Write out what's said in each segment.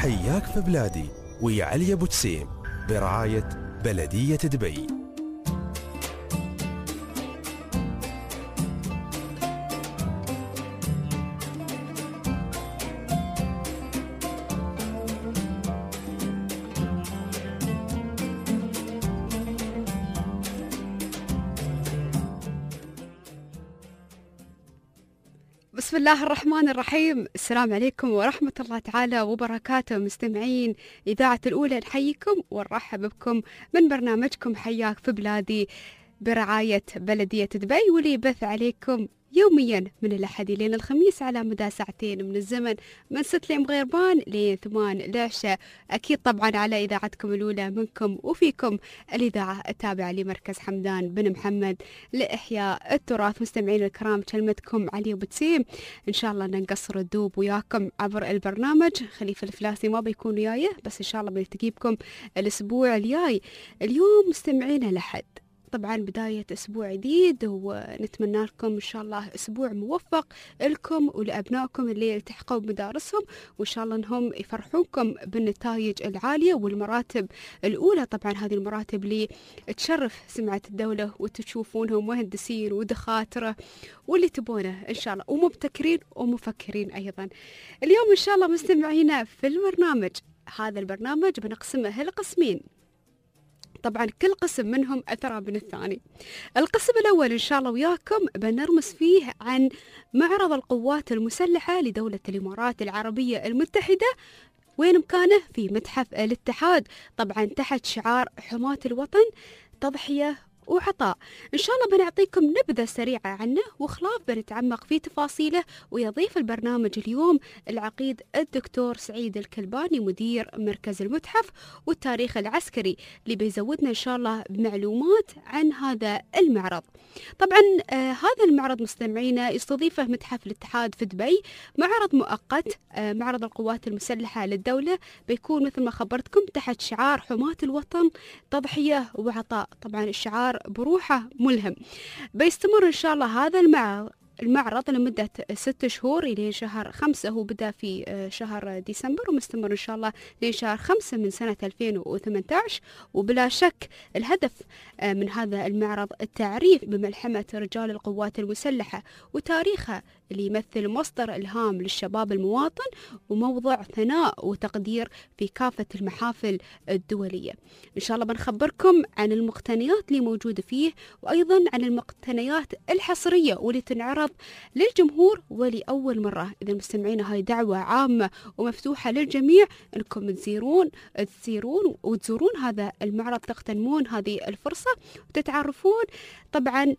حياك في بلادي ويا علي أبو تسيم برعاية بلدية دبي. بسم الله الرحمن الرحيم. السلام عليكم ورحمة الله تعالى وبركاته. مستمعين إذاعة الأولى نحييكم ونرحب بكم من برنامجكم حياك في بلادي برعاية بلدية دبي، واللي يبث عليكم يوميا من الأحد لين الخميس على مدى ساعتين من الزمن، من 6 لمغيربان لين 8 العشاء. أكيد طبعا على إذاعتكم الأولى منكم وفيكم الإذاعة التابعة لمركز حمدان بن محمد لإحياء التراث. مستمعين الكرام، كلمتكم علي أبو تسيم. إن شاء الله ننقصر الدوب وياكم عبر البرنامج. خليفة الفلاسي ما بيكون وياي، بس إن شاء الله بنلتقي بكم الأسبوع الجاي. اليوم مستمعين الأحد، طبعا بداية أسبوع جديد، ونتمنى لكم إن شاء الله أسبوع موفق لكم ولأبنائكم اللي يلتحقوا بمدارسهم، وإن شاء الله أنهم يفرحونكم بالنتائج العالية والمراتب الأولى. طبعا هذه المراتب اللي تشرف سمعة الدولة وتشوفونهم مهندسين ودخاترة واللي تبونه إن شاء الله، ومبتكرين ومفكرين أيضا. اليوم إن شاء الله مستمعينا في البرنامج، هذا البرنامج بنقسمه لقسمين، طبعا كل قسم منهم أثرى من الثاني. القسم الأول إن شاء الله وياكم بنرمس فيه عن معرض القوات المسلحة لدولة الإمارات العربية المتحدة، وين مكانه؟ في متحف الاتحاد، طبعا تحت شعار حماة الوطن تضحية وعطاء. إن شاء الله بنعطيكم نبذة سريعة عنه، وخلاف بنتعمق في تفاصيله. ويضيف البرنامج اليوم العقيد الدكتور سعيد الكلباني مدير مركز المتحف والتاريخ العسكري، اللي بيزودنا إن شاء الله بمعلومات عن هذا المعرض. طبعا هذا المعرض مستمعينا يستضيفه متحف الاتحاد في دبي، معرض مؤقت، معرض القوات المسلحة للدولة، بيكون مثل ما خبرتكم تحت شعار حماة الوطن تضحية وعطاء. طبعا الشعار بروحه ملهم. بيستمر إن شاء الله هذا المعرض لمدة 6 شهور إلى شهر 5. هو بدأ في شهر ديسمبر ومستمر إن شاء الله لشهر 5 من سنة 2018. وبلا شك الهدف من هذا المعرض التعريف بملحمة رجال القوات المسلحة وتاريخها اللي يمثل مصدر إلهام للشباب المواطن وموضع ثناء وتقدير في كافة المحافل الدولية. إن شاء الله بنخبركم عن المقتنيات اللي موجودة فيه، وأيضا عن المقتنيات الحصرية واللي تنعرض للجمهور ولأول مرة. إذا مستمعين، هاي دعوة عامة ومفتوحة للجميع أنكم تزورون وتزورون هذا المعرض، تغتنمون هذه الفرصة وتتعرفون طبعا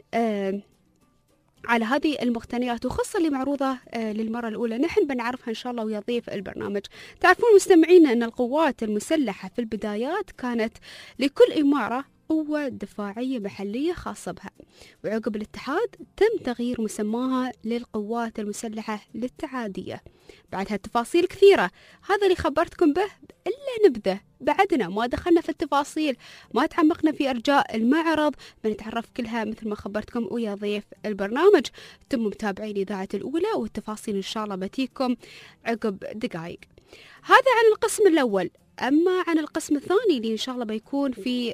على هذه المقتنيات، وخاصة اللي معروضة للمرة الأولى نحن بنعرفها إن شاء الله ويا ضيف البرنامج. تعرفون مستمعين أن القوات المسلحة في البدايات كانت لكل إمارة قوة دفاعية محلية خاصة بها، وعقب الاتحاد تم تغيير مسماها للقوات المسلحة للتعادية. بعدها تفاصيل كثيرة، هذا اللي خبرتكم به إلا نبذة، بعدنا ما دخلنا في التفاصيل، ما تعمقنا في أرجاء المعرض، بنتعرف كلها مثل ما خبرتكم ويا ضيف البرنامج. تم متابعين إذاعة الأولى، والتفاصيل إن شاء الله بتيكم عقب دقائق. هذا عن القسم الأول. أما عن القسم الثاني اللي إن شاء الله بيكون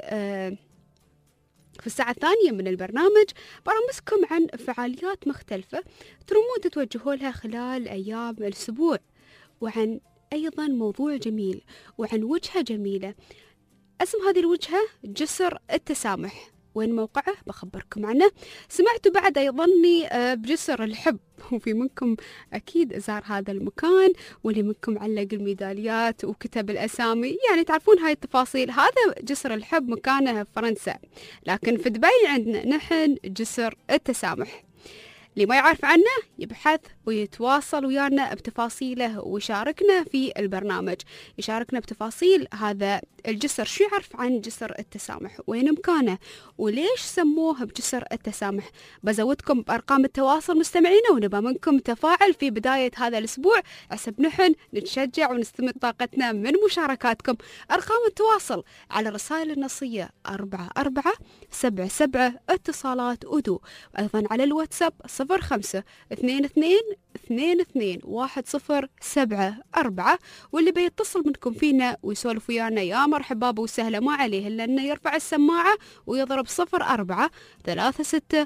في الساعة الثانية من البرنامج، برامجكم عن فعاليات مختلفة ترمون تتوجهوا لها خلال أيام الأسبوع، وعن أيضا موضوع جميل وعن وجهة جميلة. اسم هذه الوجهة جسر التسامح. وين موقعه؟ بخبركم عنه. سمعتوا بعد أيضني بجسر الحب، وفي منكم أكيد زار هذا المكان، واللي منكم علق الميداليات وكتب الأسامي، يعني تعرفون هاي التفاصيل. هذا جسر الحب مكانه في فرنسا، لكن في دبي عندنا نحن جسر التسامح. اللي ما يعرف عنه يبحث ويتواصل ويانا بتفاصيله ويشاركنا في البرنامج، يشاركنا بتفاصيل هذا الجسر. شو يعرف عن جسر التسامح؟ وين مكانه؟ وليش سموه بجسر التسامح؟ بزودكم بأرقام التواصل مستمعينا، ونبى منكم تفاعل في بداية هذا الأسبوع، عسب نحن نتشجع ونستمد طاقتنا من مشاركاتكم. أرقام التواصل على الرسائل النصية 4477 اتصالات أدو، أيضا على الواتساب 05 22 22 1074. واللي بيتصل منكم فينا ويسولف ويانا يا مرحبا وسهلا، ما عليه إلا أنه يرفع السماعة ويضرب 04 36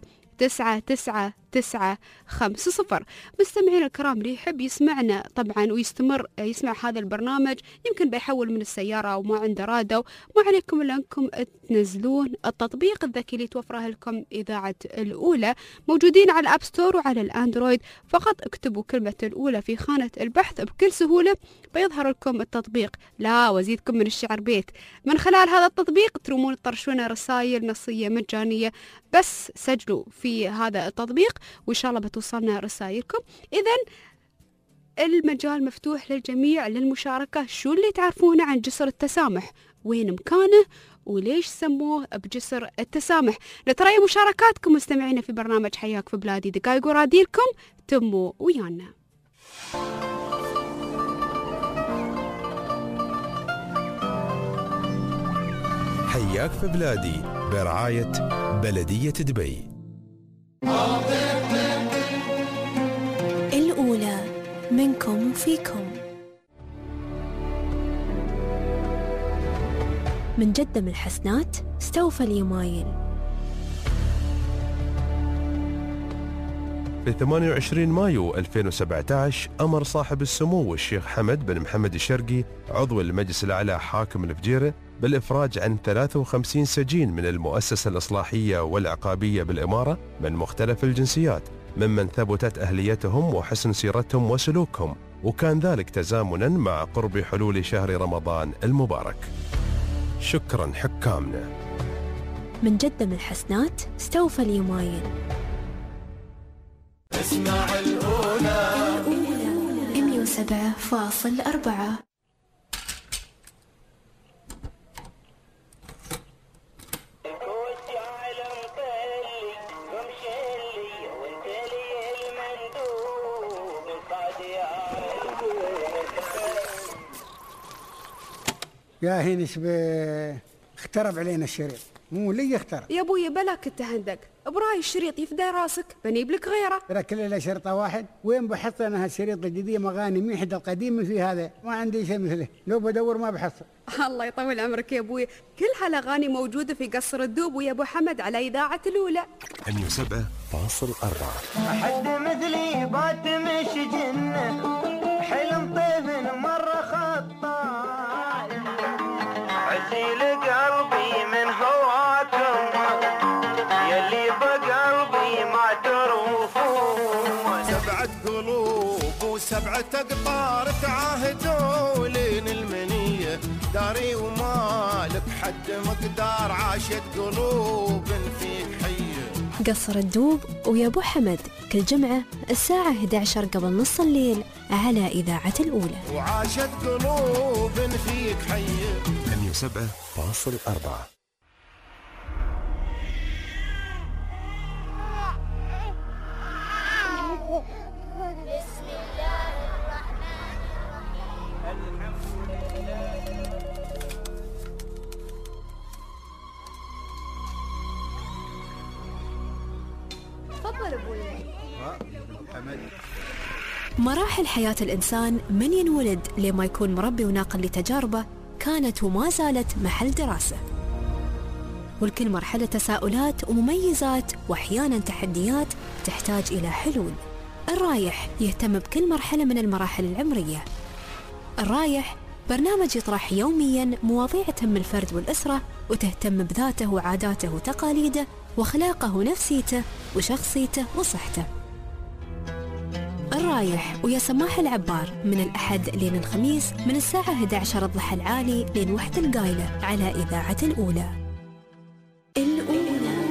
99 950. مستمعين الكرام، اللي يحب يسمعنا طبعا ويستمر يسمع هذا البرنامج يمكن بيحول من السيارة أو ما عنده راديو، ما عليكم إلا أنكم تنزلون التطبيق الذكي اللي توفره لكم إذاعة الأولى. موجودين على الأب ستور وعلى الأندرويد، فقط اكتبوا كلمة الأولى في خانة البحث بكل سهولة بيظهر لكم التطبيق. لا وزيدكم من الشعر بيت، من خلال هذا التطبيق ترومون تطرشون رسائل نصية مجانية، بس سجلوا في هذا التطبيق وإن شاء الله بتوصلنا رسائلكم. إذن المجال مفتوح للجميع للمشاركة. شو اللي تعرفونه عن جسر التسامح؟ وين مكانه؟ وليش سموه بجسر التسامح؟ نترى مشاركاتكم مستمعين في برنامج حياك في بلادي، دقايق وراديلكم تموا ويانا. حياك في بلادي برعاية بلدية دبي. الأولى منكم وفيكم. من جدة الحسنات استوفى اليمايل. في 28 مايو 2017 أمر صاحب السمو الشيخ حمد بن محمد الشرقي عضو المجلس الأعلى حاكم الفجيرة بالإفراج عن 53 سجين من المؤسسة الإصلاحية والعقابية بالإمارة من مختلف الجنسيات، ممن ثبتت أهليتهم وحسن سيرتهم وسلوكهم، وكان ذلك تزامنا مع قرب حلول شهر رمضان المبارك. شكرا حكامنا. من جدة الحسنات استوفى اليمايل. اسمع الأولى 107.4. يا هينش اخترب علينا الشريط، مو لي اخترب يا ابوي بلاك التهندق، براي الشريط يفدى راسك بنيب لك غيره. ترى كل له شرطه واحد، وين بحط انا هالشريط الجديد؟ مغاني ميحد القديم في هذا، ما عندي شيء مثله، لو بدور ما بحصل. الله يطول عمرك يا ابوي، كل هالاغاني موجوده في قصر الدوب ويا ابو حمد على اذاعه الاولى 107.4. حد مثلي بات مش جنة، حلم طيف مرة خطا، عزيل قلبي من هواكم يلي بقلبي ما تروفون. 7 قلوب و7 أقطار تعاهدوا لين المنية، داري ومالك حد مقدار، عاشت قلوب فيك حية. قصر الدوب ويا ابو حمد كل جمعة الساعة 11 قبل نص الليل على إذاعة الأولى. وعاشت قلوب فيك حية. 107.4. بسم الله الرحمن الرحيم. الحمد لله. تفضل ابوي. مراحل حياة الإنسان من ينولد لما يكون مربي وناقل لتجاربه كانت وما زالت محل دراسة، والكل مرحلة تساؤلات ومميزات وأحيانا تحديات تحتاج إلى حلول. الرايح يهتم بكل مرحلة من المراحل العمرية. الرايح برنامج يطرح يوميا مواضيع تهم الفرد والأسرة وتهتم بذاته وعاداته وتقاليده وأخلاقه ونفسيته وشخصيته وصحته. الرايح ويا سماح العبار من الأحد لين الخميس من الساعة 11 الضحى العالي لين 1 القايلة على إذاعة الأولى. الأولى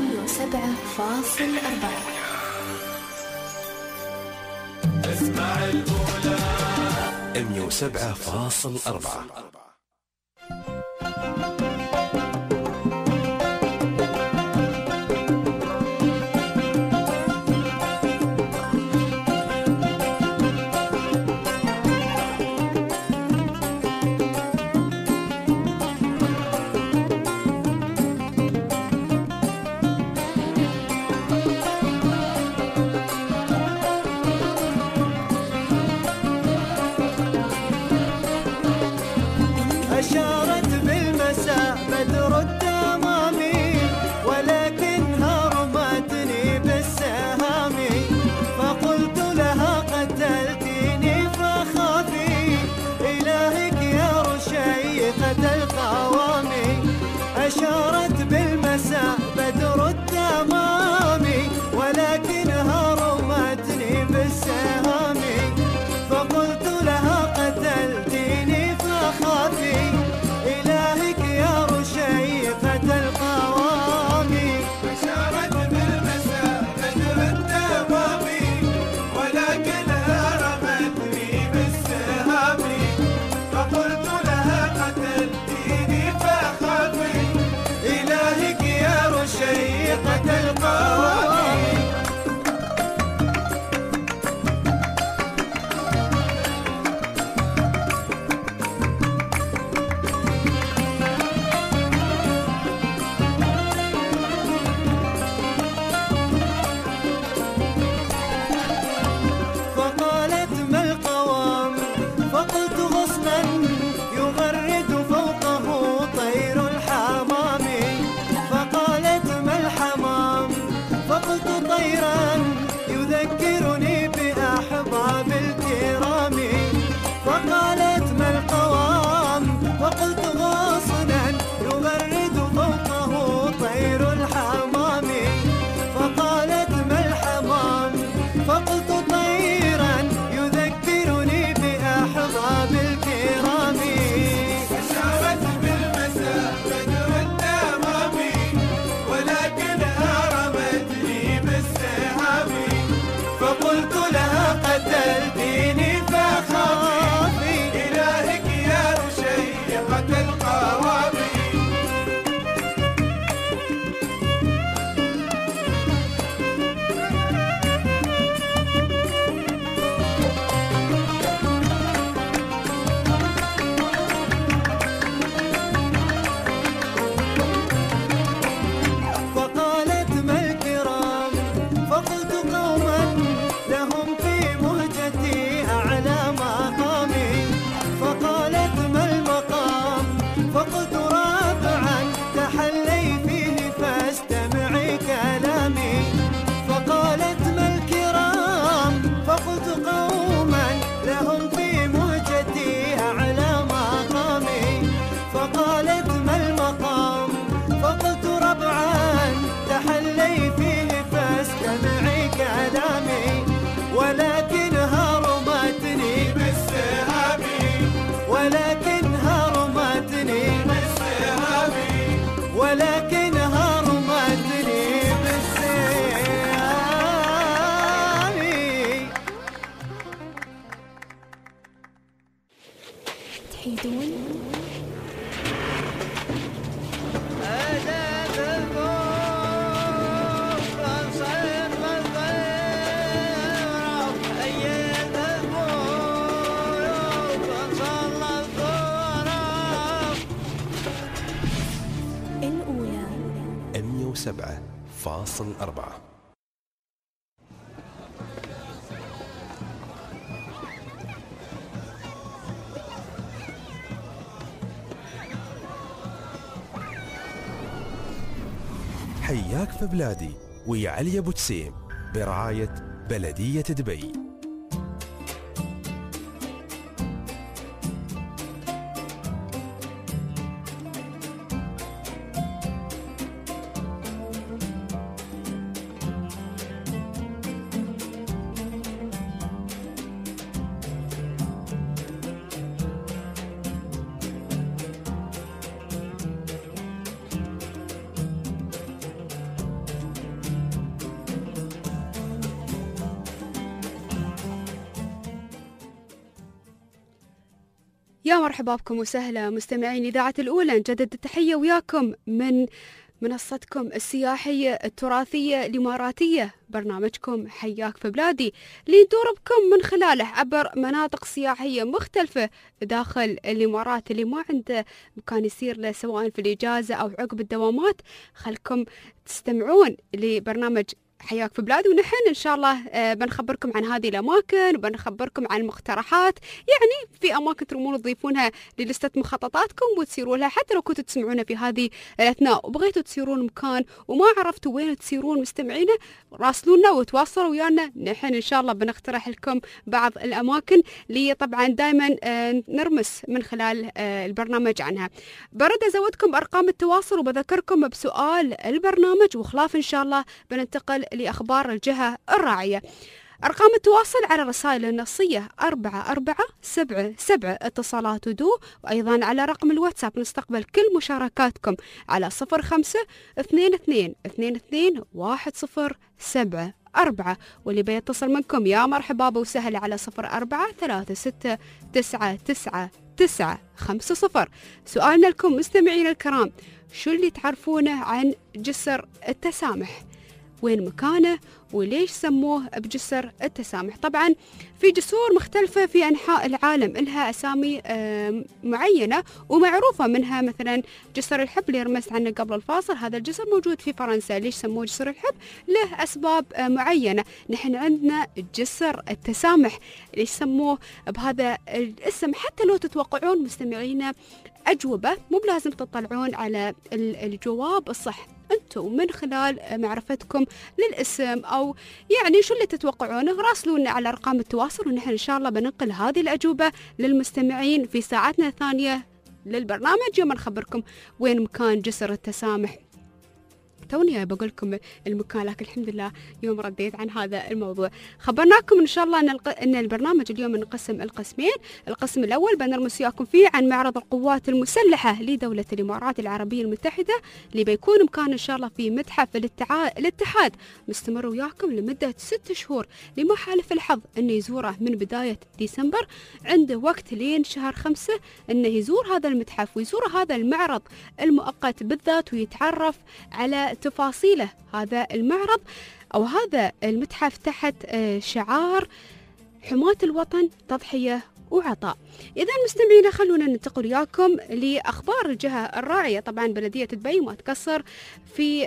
107.4. اسمع الأولى 107.4. بالمساء بدر التمام ولكنها رمتني بالسهام فقلت لها قتلتيني فخافي إلهك يا رشيقة القوام أشارت بالمساء بدر التمام ولكنها رمتني بالسهام فقلت لها قتلتيني فخافي إلهك يا رشيقة القوام أشارت بالمساء بدر التمام ولكنها رمتني بالسهام فقلت لها قتلتيني فخافي إلهك يا رشيقة القوام فقالت ما القوام فقلت غصنا يغرد فوقه طير الحمام فقالت ما الحمام فقلت طيرا يذكرني بأحباب الكرام فقالت ما القوام فقلت غصنا يغرد فوقه طير الحمام فقالت ما الحمام فقلت طيرا يذكرني بأحباب الكرام أشارت بالمساء بدر التمام ولكنها رمتني بالسهام فقلت لها قتلتيني فخافي إلهك يا رشيقة القوام فقالت ما الكرام فقلت قوما لهم في مهجتي أعلى مقامي فقالت ما المقام فقلت رابعا تحلي فيه فاستمعي كلامي فقالت ما الكرام فقلت قوما لهم في مهجتي أعلى مقامي فقالت ما المقام فقلت ربعا تحلي فيه فاستمعي كلامي ولكنها رمتني بالسهام ولكنها رمتني بالسهام ولكنها رمتني بالسهام تحيدون الأولى 107.4. حياك في بلادي ويا علي ابو تسيم برعاية بلدية دبي. يا مرحبا بكم وسهلا مستمعين إذاعة الأولى، نجدد التحية وياكم من منصتكم السياحية التراثية الإماراتية، برنامجكم حياك في بلادي اللي ندور بكم من خلاله عبر مناطق سياحية مختلفة داخل الإمارات. اللي ما عنده مكان يصير له سواء في الإجازة أو عقب الدوامات، خلكم تستمعون لبرنامج حياك في بلاد، ونحن إن شاء الله بنخبركم عن هذه الأماكن وبنخبركم عن المقترحات. يعني في أماكن ترمون تضيفونها للستة مخططاتكم وتسيروا لها، حتى لو كنتوا تسمعونا في هذه الأثناء وبغيتوا تسيرون مكان وما عرفتوا وين تسيرون مستمعينا، راسلونا وتواصلوا ويانا، نحن إن شاء الله بنقترح لكم بعض الأماكن اللي طبعا دائما نرمس من خلال البرنامج عنها. برد أزودكم بأرقام التواصل وبذكركم بسؤال البرنامج، وخلاف إن شاء الله بننتقل لأخبار الجهة الراعية. أرقام التواصل على الرسائل النصية 4477 اتصالات ودو، وأيضا على رقم الواتساب نستقبل كل مشاركاتكم على 05222107. واللي بيتصل منكم يا مرحبا وسهلا على 0436999950. سؤالنا لكم مستمعين الكرام، شو اللي تعرفونه عن جسر التسامح؟ وين مكانه وليش سموه بجسر التسامح؟ طبعا في جسور مختلفة في أنحاء العالم لها أسامي معينة ومعروفة، منها مثلا جسر الحب اللي رمزت عنه قبل الفاصل، هذا الجسر موجود في فرنسا. ليش سموه جسر الحب؟ له أسباب معينة. نحن عندنا جسر التسامح، ليش سموه بهذا الاسم؟ حتى لو تتوقعون مستمعينا أجوبة، مو بلازم تطلعون على الجواب الصح، أنتم من خلال معرفتكم للاسم أو يعني شو اللي تتوقعونه راسلونا على أرقام التواصل، ونحن إن شاء الله بننقل هذه الأجوبة للمستمعين في ساعتنا الثانية للبرنامج، يوم نخبركم وين مكان جسر التسامح. توني بقول لكم المكان، لكن الحمد لله يوم رديت عن هذا الموضوع. خبرناكم إن شاء الله أن البرنامج اليوم انقسم القسمين. القسم الأول بنرمس وياكم فيه عن معرض القوات المسلحة لدولة الإمارات العربية المتحدة، اللي بيكون مكان إن شاء الله في متحف الاتحاد، مستمر وياكم لمدة 6 شهور، لما حالف الحظ أنه يزوره من بداية ديسمبر، عنده وقت لين شهر 5 أنه يزور هذا المتحف ويزور هذا المعرض المؤقت بالذات، ويتعرف على تفاصيله. هذا المعرض أو هذا المتحف تحت شعار حماة الوطن تضحية وعطاء. إذا مستمعينا خلونا ننتقل وياكم لأخبار الجهة الراعية. طبعا بلدية دبي ما تقصر في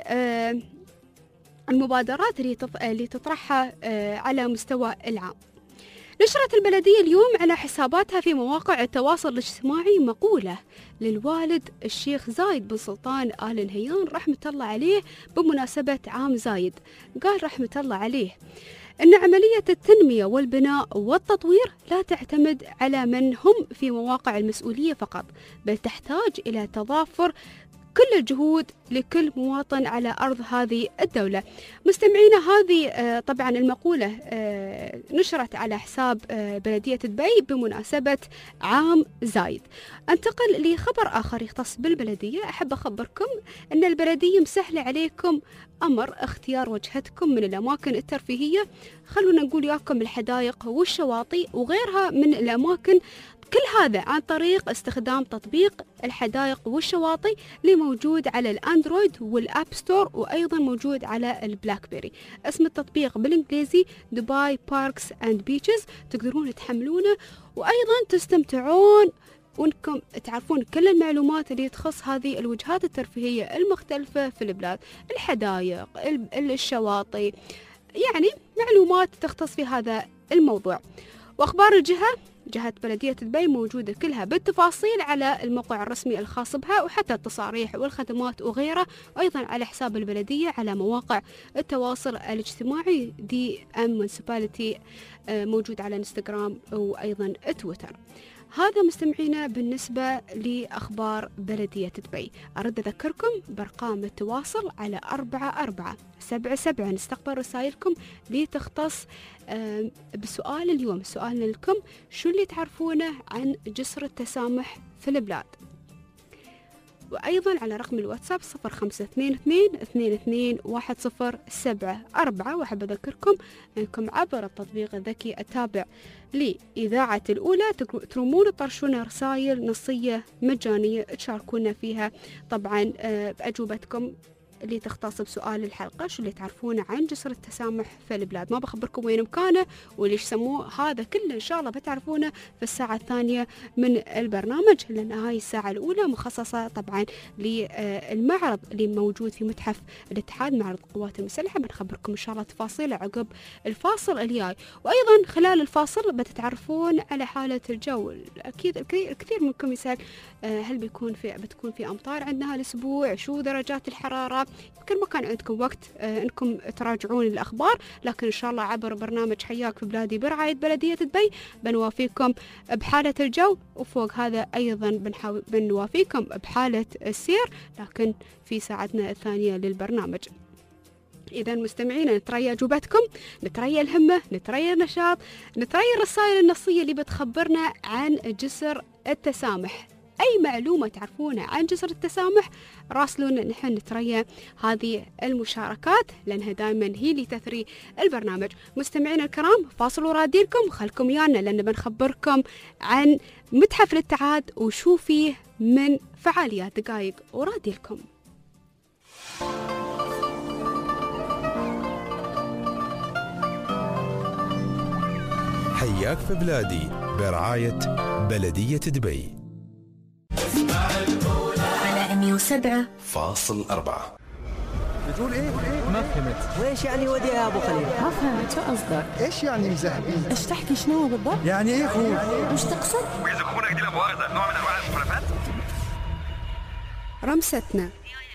المبادرات اللي تطرحها على مستوى العام. نشرت البلدية اليوم على حساباتها في مواقع التواصل الاجتماعي مقولة للوالد الشيخ زايد بن سلطان آل نهيان رحمة الله عليه بمناسبة عام زايد. قال رحمة الله عليه أن عملية التنمية والبناء والتطوير لا تعتمد على من هم في مواقع المسؤولية فقط، بل تحتاج إلى تضافر كل الجهود لكل مواطن على أرض هذه الدولة. مستمعينا هذه طبعا المقولة نشرت على حساب بلدية دبي بمناسبة عام زايد. انتقل لخبر آخر يختص بالبلدية. أحب أخبركم أن البلدية مسهلة عليكم أمر اختيار وجهتكم من الأماكن الترفيهية. خلونا نقول ياكم الحدائق والشواطئ وغيرها من الأماكن، كل هذا عن طريق استخدام تطبيق الحدائق والشواطئ اللي موجود على الأندرويد والأب ستور، وأيضا موجود على البلاك بيري. اسم التطبيق بالإنجليزي دبي باركس أند بيتشز، تقدرون تحملونه وأيضا تستمتعون وانكم تعرفون كل المعلومات اللي تخص هذه الوجهات الترفيهية المختلفة في البلاد، الحدائق، الشواطئ، يعني معلومات تختص في هذا الموضوع. وأخبار جهة بلدية دبي موجودة كلها بالتفاصيل على الموقع الرسمي الخاص بها، وحتى التصاريح والخدمات وغيرها، وأيضا على حساب البلدية على مواقع التواصل الاجتماعي DM Municipality موجود على انستغرام وأيضا تويتر. هذا مستمعينا بالنسبة لأخبار بلدية دبي. أرد أذكركم بأرقام التواصل على 4477 نستقبل رسائلكم لتختص بسؤال اليوم. سؤالنا لكم شو اللي تعرفونه عن جسر التسامح في البلاد؟ وأيضا على رقم الواتساب 0522221074. وأحب أذكركم أنكم عبر التطبيق الذكي التابع لإذاعة الأولى ترمون طرشون رسائل نصية مجانية تشاركونا فيها طبعا بأجوبتكم اللي تختص بسؤال الحلقة، شو اللي تعرفونه عن جسر التسامح في البلاد. ما بخبركم وين مكانه وليش سموه، هذا كله إن شاء الله بتعرفونه في الساعة الثانية من البرنامج، لأن هاي الساعة الأولى مخصصة طبعا للمعرض اللي موجود في متحف الاتحاد، معرض القوات المسلحة. بنخبركم إن شاء الله تفاصيله عقب الفاصل الجاي. وأيضا خلال الفاصل بتتعرفون على حالة الجو. أكيد الكثير منكم يسأل هل بتكون في أمطار عندنا هالأسبوع، شو درجات الحرارة. يمكن ما كان عندكم وقت أنكم تراجعون الأخبار، لكن إن شاء الله عبر برنامج حياك في بلادي برعاية بلدية دبي بنوافيكم بحالة الجو، وفوق هذا أيضا بنوافيكم بحالة السير، لكن في ساعتنا الثانية للبرنامج. إذا مستمعينا نتريى أجوبتكم، نتريى الهمة، نتريى النشاط، نتريى الرسائل النصية اللي بتخبرنا عن جسر التسامح. أي معلومة تعرفونها عن جسر التسامح راسلونا، نحن نتريى هذه المشاركات لأنها دائما هي اللي تثري البرنامج. مستمعينا الكرام فاصلوا راديلكم، خلكم يانا لأن بنخبركم عن متحف الاتحاد وشو فيه من فعاليات. دقائق وراديلكم. حياك في بلادي برعاية بلدية دبي على 107.4. بتقول ايه؟ ما فهمت. ويش يعني ودي يا ابو خليل؟ ما فهمت شو قصدك؟ ايش يعني مزهبين؟ ايش تحكي شنو بالضبط؟ يعني ايه اخوك؟ وش تقصد؟ وإذا أخونا دي مؤاخذة نوع من أنواع المخالفات؟ رمستنا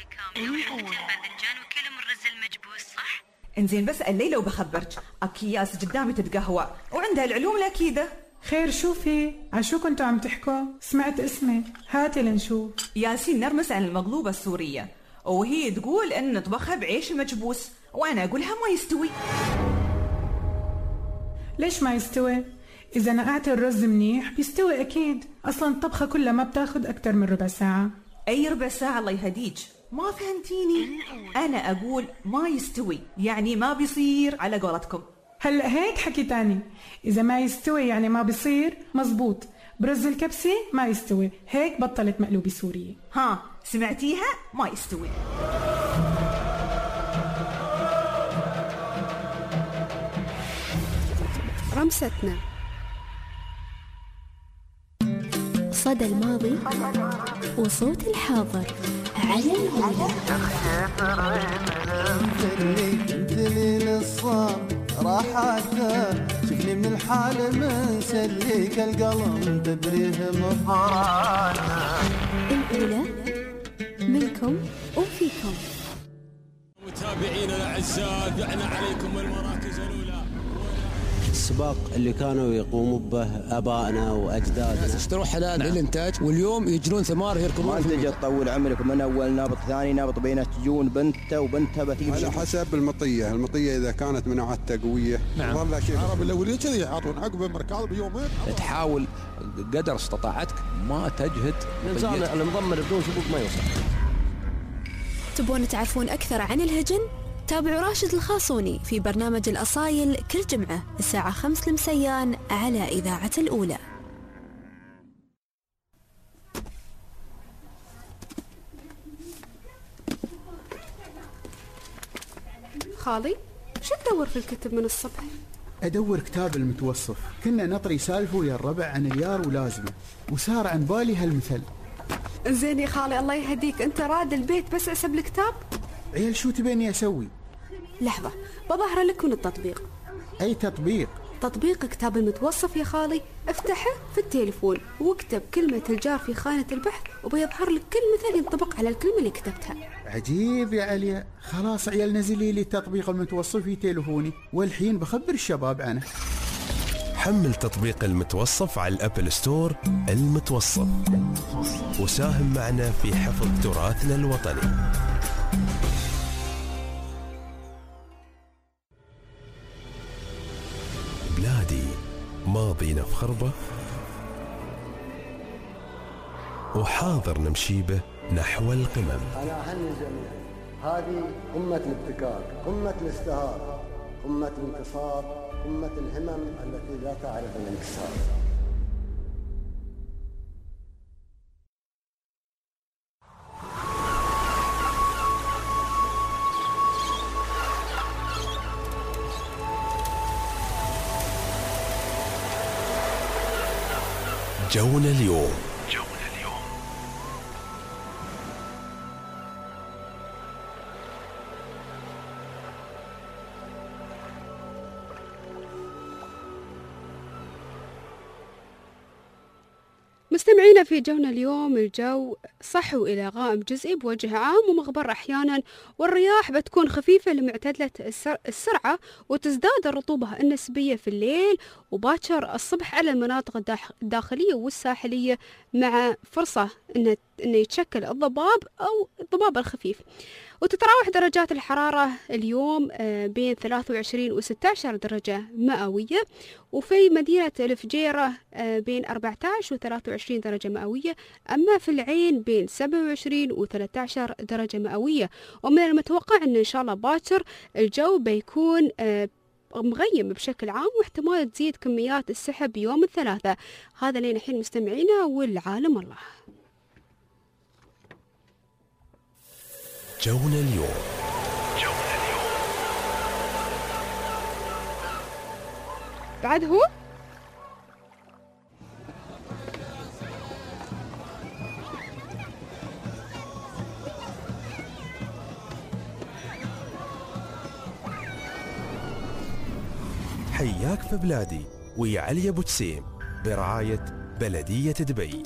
انزين بس الليلة وبخبرك أكياس قدامي تتقهوى وعندها العلوم الأكيدة. خير شو في؟ عشو كنتوا عم تحكوا؟ سمعت اسمي، هاتي لنشوف. ياسين نرمس عن المقلوبة السورية، وهي تقول إن نطبخها بعيش المكبوس، وأنا أقولها ما يستوي. ليش ما يستوي؟ إذا نقعت الرز منيح بيستوي أكيد، أصلا الطبخة كلها ما بتاخد أكتر من ربع ساعة. أي ربع ساعة الله يهديك، ما فهمتيني. أنا أقول ما يستوي يعني ما بيصير على قولتكم. هلأ هيك حكي تاني، إذا ما يستوي يعني ما بيصير، مزبوط. برز الكبسة ما يستوي، هيك بطلت مقلوبة سورية. ها سمعتيها؟ ما يستوي. رمستنا صدى الماضي وصوت الحاضر على الهواء. انتني نصام راحته شفني من الحال من سليك القلم تبريه مفرانا. الأولى منكم وفيكم. متابعينا الأعزاء دعنا عليكم المراكز الأولى. السباق اللي كانوا يقوموا به ابائنا واجدادنا، اشتروا حلال للانتاج واليوم يجرون ثمار يركبون. ما تجي تطول عمرك من اول نابط ثاني نابط بينه تجون بنته وبنتها بتجي على حسب المطيه اذا كانت مناعتها قويه. نعم. والله شيء العرب الاولين كذي يعطون عقب المركاض بيومين. تحاول قدر استطاعتك ما تجهد. الانسان المضمر بدون سبوق ما يوصل. تبون تعرفون اكثر عن الهجن؟ تابعوا راشد الخاصوني في برنامج الأصايل كل جمعة الساعة 5 مساء على إذاعة الأولى. خالي شو تدور في الكتب من الصبح؟ أدور كتاب المتوصف. كنا نطري سالفه ويا الربع عن اليار ولازمه، وصار عن بالي هالمثل. زين يا خالي الله يهديك، أنت راد البيت بس أسب الكتاب؟ عيال شو تبيني أسوي؟ لحظة بظهر لك من التطبيق. أي تطبيق؟ تطبيق كتاب المتوصف يا خالي. افتحه في التليفون واكتب كلمة الجار في خانة البحث وبيظهر لك كل مثل ينطبق على الكلمة اللي كتبتها. عجيب يا عليا. خلاص عيال نزلي لي تطبيق المتوصف في تليفوني والحين بخبر الشباب عنه. حمل تطبيق المتوصف على الأبل ستور. المتوصف وساهم معنا في حفظ تراثنا الوطني. بلادي ماضينا في خربة وحاضر نمشي به نحو القمم. أنا أهني الجميع. هذه قمة الابتكار، قمة الازدهار، قمة الانتصار، قمة الهمم التي لا تعرف الانكسار. جونا اليوم. مستمعينا في جونا اليوم، الجو صحو إلى غائم جزئي بوجه عام ومغبر أحيانا، والرياح بتكون خفيفة لمعتدلة السرعة، وتزداد الرطوبة النسبية في الليل وباكر الصبح على المناطق الداخلية والساحلية، مع فرصة أن يتشكل الضباب أو الضباب الخفيف. وتتراوح درجات الحرارة اليوم بين 23 و 16 درجة مئوية، وفي مدينة الفجيرة بين 14 و 23 درجة مئوية، أما في العين بين 27 و 13 درجة مئوية. ومن المتوقع أن شاء الله باكر الجو بيكون مغيم بشكل عام، واحتمال تزيد كميات السحب يوم الثلاثاء. هذا لين الحين مستمعينا، والعالم الله. جونا اليوم. بعد هو حياك في بلادي ويا علي أبو جسيم برعاية بلدية دبي.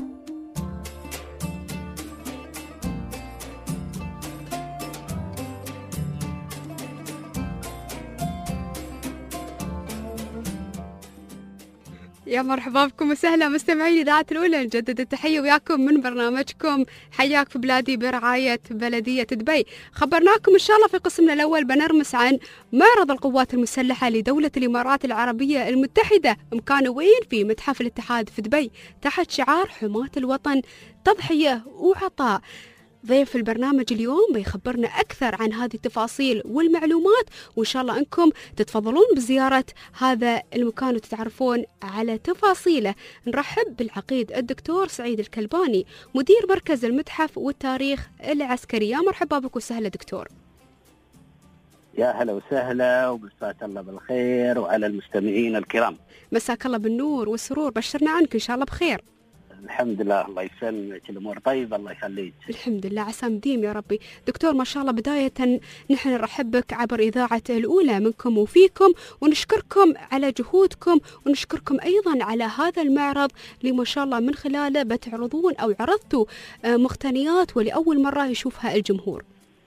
يا مرحبا بكم وسهلا مستمعين إذاعة الأولى، نجدد التحية وياكم من برنامجكم حياك في بلادي برعاية بلدية دبي. خبرناكم إن شاء الله في قسمنا الأول بنرمس عن معرض القوات المسلحة لدولة الإمارات العربية المتحدة، مكانه وين؟ في متحف الاتحاد في دبي، تحت شعار حماة الوطن تضحية وعطاء. ضيف البرنامج اليوم بيخبرنا أكثر عن هذه التفاصيل والمعلومات، وإن شاء الله أنكم تتفضلون بزيارة هذا المكان وتتعرفون على تفاصيله. نرحب بالعقيد الدكتور سعيد الكلباني، مدير مركز المتحف والتاريخ العسكري. يا مرحبا بك وسهلا دكتور. يا هلا وسهلا، ومساك الله بالخير وعلى المستمعين الكرام. مساك الله بالنور والسرور، بشرنا عنك إن شاء الله بخير. الحمد لله، الله يسلمك، الامور طيبه الله يخليك. الحمد لله، عسى مديم يا ربي. دكتور ما شاء الله، بدايه نحن نرحب بك عبر اذاعه الاولى منكم وفيكم، ونشكركم على جهودكم، ونشكركم ايضا على هذا المعرض اللي ما شاء الله من خلاله بتعرضون او عرضتوا مقتنيات ولاول مره يشوفها الجمهور.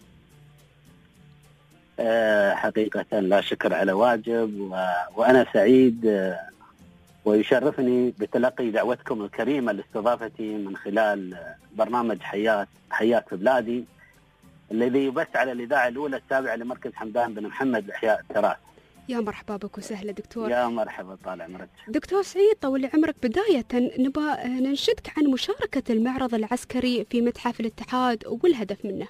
حقيقه لا شكر على واجب، وانا سعيد ويشرفني بتلقي دعوتكم الكريمة لاستضافتي من خلال برنامج حياك في بلادي، الذي يبث على الإذاعة الأولى التابعة لمركز حمدان بن محمد لإحياء التراث. يا مرحبا بك وسهلا دكتور. يا مرحبا، طال عمرك. دكتور سعيد طول عمرك، بداية نبغى ننشدك عن مشاركة المعرض العسكري في متحف الاتحاد والهدف منه.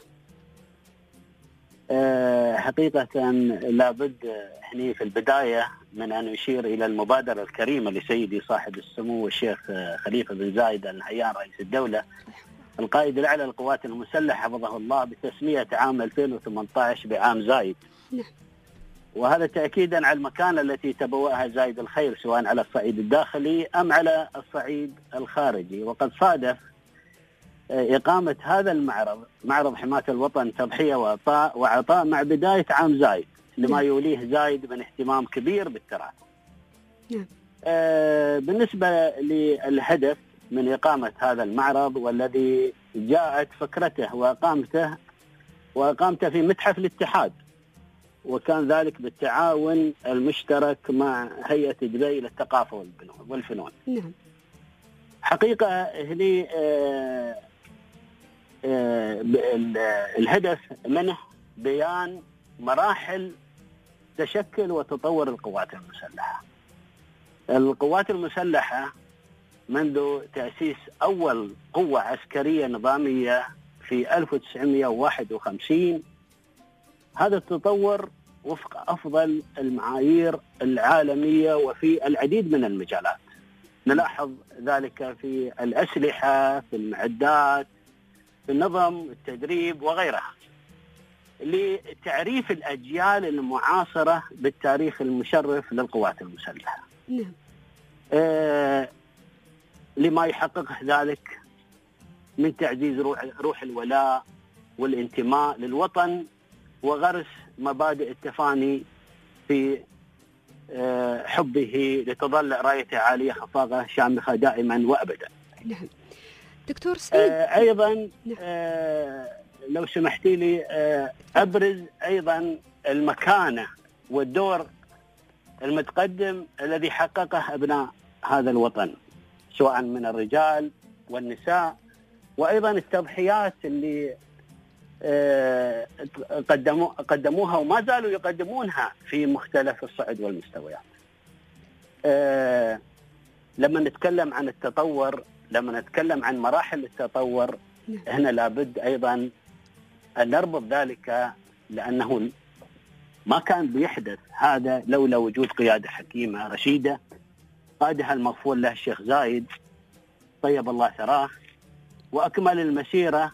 حقيقة لابد هني في البداية من أن أشير إلى المبادرة الكريمة لسيدي صاحب السمو الشيخ خليفة بن زايد آل نهيان رئيس الدولة القائد الأعلى للقوات المسلحة حفظه الله، بتسمية عام 2018 بعام زايد. وهذا تأكيدا على المكانة التي تبوأها زايد الخير، سواء على الصعيد الداخلي أم على الصعيد الخارجي. وقد صادف إقامة هذا المعرض، معرض حماة الوطن تضحية وعطاء، مع بداية عام زايد، لما يوليه زايد من اهتمام كبير بالتراث. بالنسبة للهدف من إقامة هذا المعرض، والذي جاءت فكرته وأقامته في متحف الاتحاد، وكان ذلك بالتعاون المشترك مع هيئة دبي للثقافة والفنون. نعم. حقيقة هني الهدف منه بيان مراحل تشكل وتطور القوات المسلحة. القوات المسلحة منذ تأسيس أول قوة عسكرية نظامية في 1951، هذا التطور وفق أفضل المعايير العالمية وفي العديد من المجالات. نلاحظ ذلك في الأسلحة، في المعدات، في النظم، التدريب وغيرها، لتعريف الأجيال المعاصرة بالتاريخ المشرف للقوات المسلحة. لما يحققه ذلك من تعزيز روح الولاء والانتماء للوطن وغرس مبادئ التفاني في حبه لتظل رايته عالية خفاقة شامخة دائما وأبدا. نعم دكتور سعيد. أيضا لو سمحتي لي أبرز أيضا المكانة والدور المتقدم الذي حققه أبناء هذا الوطن سواء من الرجال والنساء، وأيضا التضحيات اللي قدموها وما زالوا يقدمونها في مختلف الصعد والمستويات. لما نتكلم عن التطور، لما نتكلم عن مراحل التطور، هنا لابد أيضا أن نربط ذلك، لأنه ما كان بيحدث هذا لولا وجود قيادة حكيمة رشيدة قادها المغفور له الشيخ زايد طيب الله ثراه، وأكمل المسيرة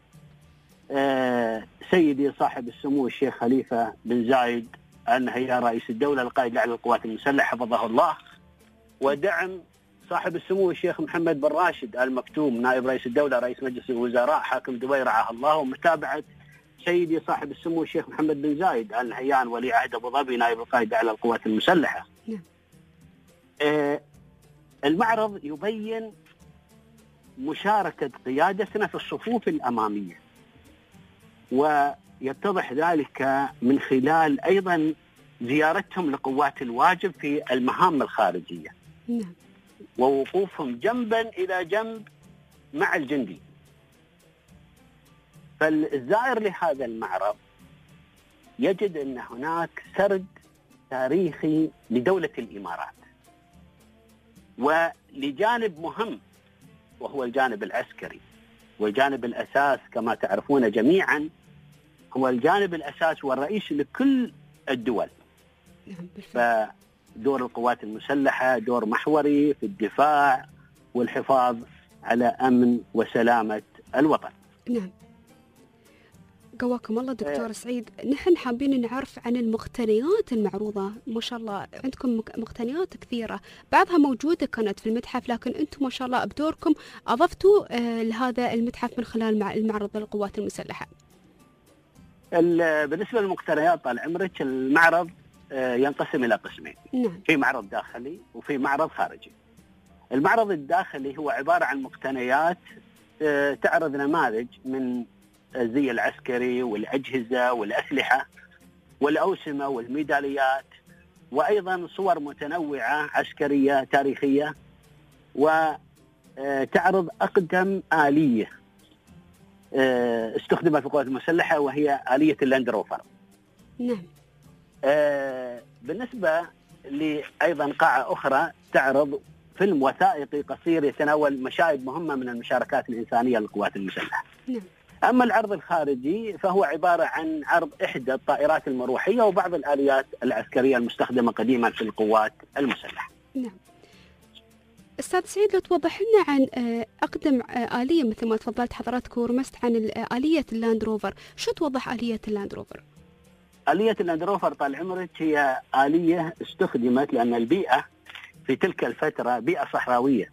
سيدي صاحب السمو الشيخ خليفة بن زايد آل نهيان رئيس الدولة القائد الأعلى للقوات المسلحة حفظه الله، ودعم صاحب السمو الشيخ محمد بن راشد آل مكتوم نائب رئيس الدولة رئيس مجلس الوزراء حاكم دبي رعاه الله، ومتابعة سيدي صاحب السمو الشيخ محمد بن زايد آل نهيان ولي عهد أبو ظبي نائب القائد الأعلى للقوات المسلحة. المعرض يبين مشاركة قيادتنا في الصفوف الأمامية، ويتضح ذلك من خلال أيضا زيارتهم لقوات الواجب في المهام الخارجية ووقوفهم جنبا إلى جنب مع الجندي. فالزائر لهذا المعرض يجد أن هناك سرد تاريخي لدولة الإمارات ولجانب مهم وهو الجانب العسكري، والجانب الأساس كما تعرفون جميعا هو الجانب الأساس والرئيس لكل الدول. فدور القوات المسلحة دور محوري في الدفاع والحفاظ على أمن وسلامة الوطن. نعم قواكم الله دكتور سعيد. نحن حابين نعرف عن المقتنيات المعروضة، ما شاء الله عندكم مقتنيات كثيرة، بعضها موجودة كانت في المتحف لكن أنتم ما شاء الله بدوركم أضفتوا لهذا المتحف من خلال المعرض للقوات المسلحة. بالنسبة للمقتنيات طال عمرك المعرض ينقسم إلى قسمين. في معرض داخلي وفي معرض خارجي. المعرض الداخلي هو عبارة عن مقتنيات تعرض نماذج من الزي العسكري والأجهزة والأسلحة والأوسمة والميداليات، وأيضا صور متنوعة عسكرية تاريخية، وتعرض أقدم آلية استخدمت في القوات المسلحة وهي آلية اللاند روفر. نعم. بالنسبة لأيضا قاعة أخرى تعرض فيلم وثائقي قصير يتناول مشاهد مهمة من المشاركات الإنسانية للقوات المسلحة. نعم. أما العرض الخارجي فهو عبارة عن عرض إحدى الطائرات المروحية وبعض الآليات العسكرية المستخدمة قديما في القوات المسلحة. نعم. أستاذ سعيد لو توضح لنا عن أقدم آلية مثل ما تفضلت حضرتك ورمست عن آلية اللاند روفر، شو توضح آلية اللاند روفر؟ آلية اللاند روفر طال عمرك هي آلية استخدمت لأن البيئة في تلك الفترة بيئة صحراوية،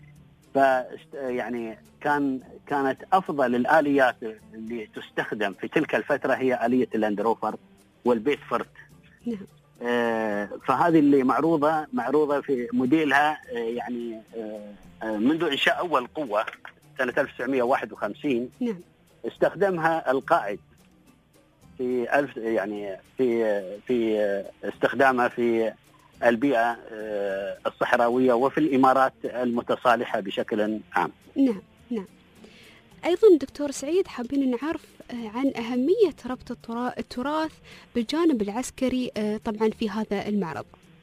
يعني كانت أفضل الآليات اللي تستخدم في تلك الفترة هي آلية اللاند روفر والبيت فرت. نعم. فهذه اللي معروضة في موديلها يعني منذ إنشاء أول قوة سنة 1951. نعم. استخدمها القائد في استخدامها في البيئة الصحراوية وفي الإمارات المتصالحة بشكل عام. نعم. نعم. أيضا دكتور سعيد حابين نعرف عن أهمية ربط التراث بالجانب العسكري طبعا في هذا المعرض.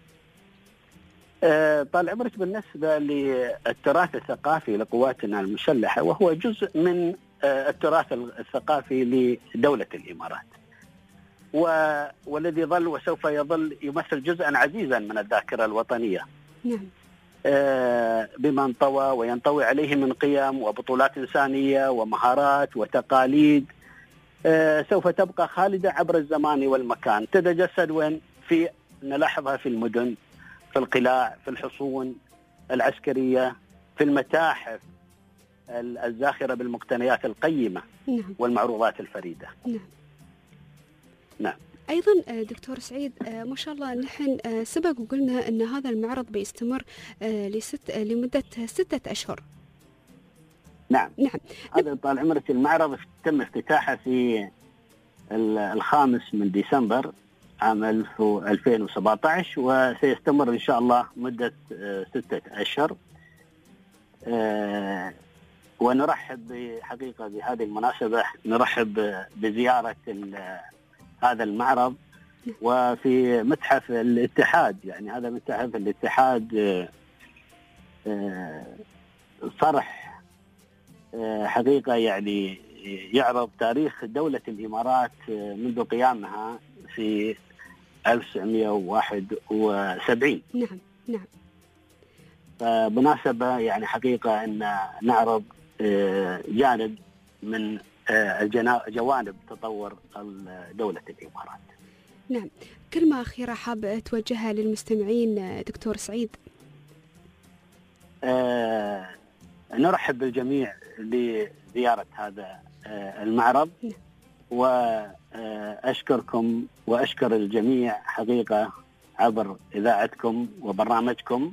طال عمرك بالنسبة للتراث الثقافي لقواتنا المسلحة وهو جزء من التراث الثقافي لدولة الإمارات، والذي ظل وسوف يظل يمثل جزءا عزيزا من الذاكرة الوطنية. نعم. بما انطوى وينطوي عليه من قيم وبطولات إنسانية ومهارات وتقاليد سوف تبقى خالدة عبر الزمان والمكان، تتجسد وين نلاحظها في المدن، في القلاع، في الحصون العسكرية، في المتاحف الزاخرة بالمقتنيات القيمة والمعروضات الفريدة. نعم. أيضا دكتور سعيد، ما شاء الله نحن سبق وقلنا أن هذا المعرض بيستمر لمدة 6 أشهر. نعم. هذا طال عمرك المعرض تم افتتاحه في 5 ديسمبر عام 2017 وسيستمر إن شاء الله مدة 6 أشهر. ونرحب بحقيقة بهذه المناسبة نرحب بزيارة هذا المعرض وفي متحف الاتحاد. يعني هذا متحف الاتحاد صرح حقيقة يعني يعرض تاريخ دولة الإمارات منذ قيامها في 1971. نعم. فمناسبة يعني حقيقة أن نعرض جانب من جوانب تطور دولة الإمارات. نعم. كلمة أخيرة حاب توجهها للمستمعين دكتور سعيد. نرحب بالجميع لزيارة هذا المعرض وأشكركم وأشكر الجميع حقيقة عبر إذاعتكم وبرنامجكم،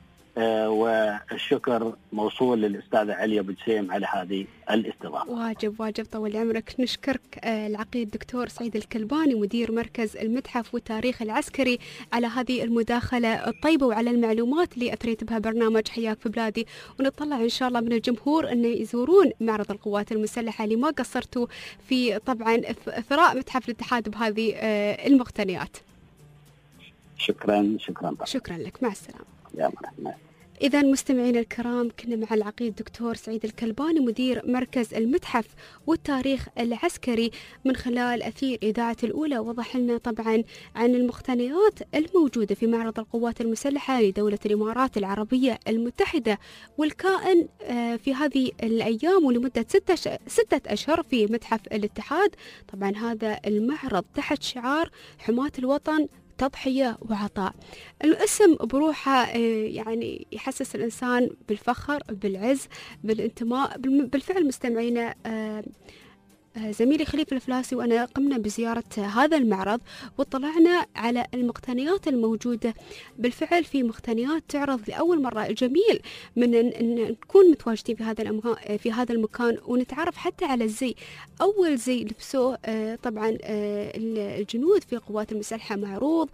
والشكر موصول للأستاذة عليا أبو جسيم على هذه الاستضافة. واجب طول عمرك. نشكرك العقيد دكتور سعيد الكلباني مدير مركز المتحف والتاريخ العسكري على هذه المداخلة الطيبة وعلى المعلومات اللي أثريت بها برنامج حياك في بلادي. ونطلع إن شاء الله من الجمهور أن يزورون معرض القوات المسلحة اللي ما قصرتوا في طبعا إثراء متحف الاتحاد بهذه المقتنيات. شكرا لك. مع السلامة. يا مرحبا. إذا مستمعينا الكرام كنا مع العقيد دكتور سعيد الكلباني مدير مركز المتحف والتاريخ العسكري من خلال أثير إذاعة الأولى. وضح لنا طبعا عن المقتنيات الموجودة في معرض القوات المسلحة لدولة الإمارات العربية المتحدة والكائن في هذه الأيام ولمدة 6 أشهر في متحف الاتحاد. طبعا هذا المعرض تحت شعار حماة الوطن تضحية وعطاء. الاسم بروحه يعني يحسس الإنسان بالفخر بالعز بالانتماء. بالفعل مستمعينا زميلي خليفة الفلاسي وأنا قمنا بزيارة هذا المعرض واطلعنا على المقتنيات الموجودة. بالفعل في مقتنيات تعرض لأول مرة. الجميل من أن نكون متواجدين في هذا المكان ونتعرف حتى على الزي. أول زي لبسوه طبعا الجنود في قوات المسلحة معروض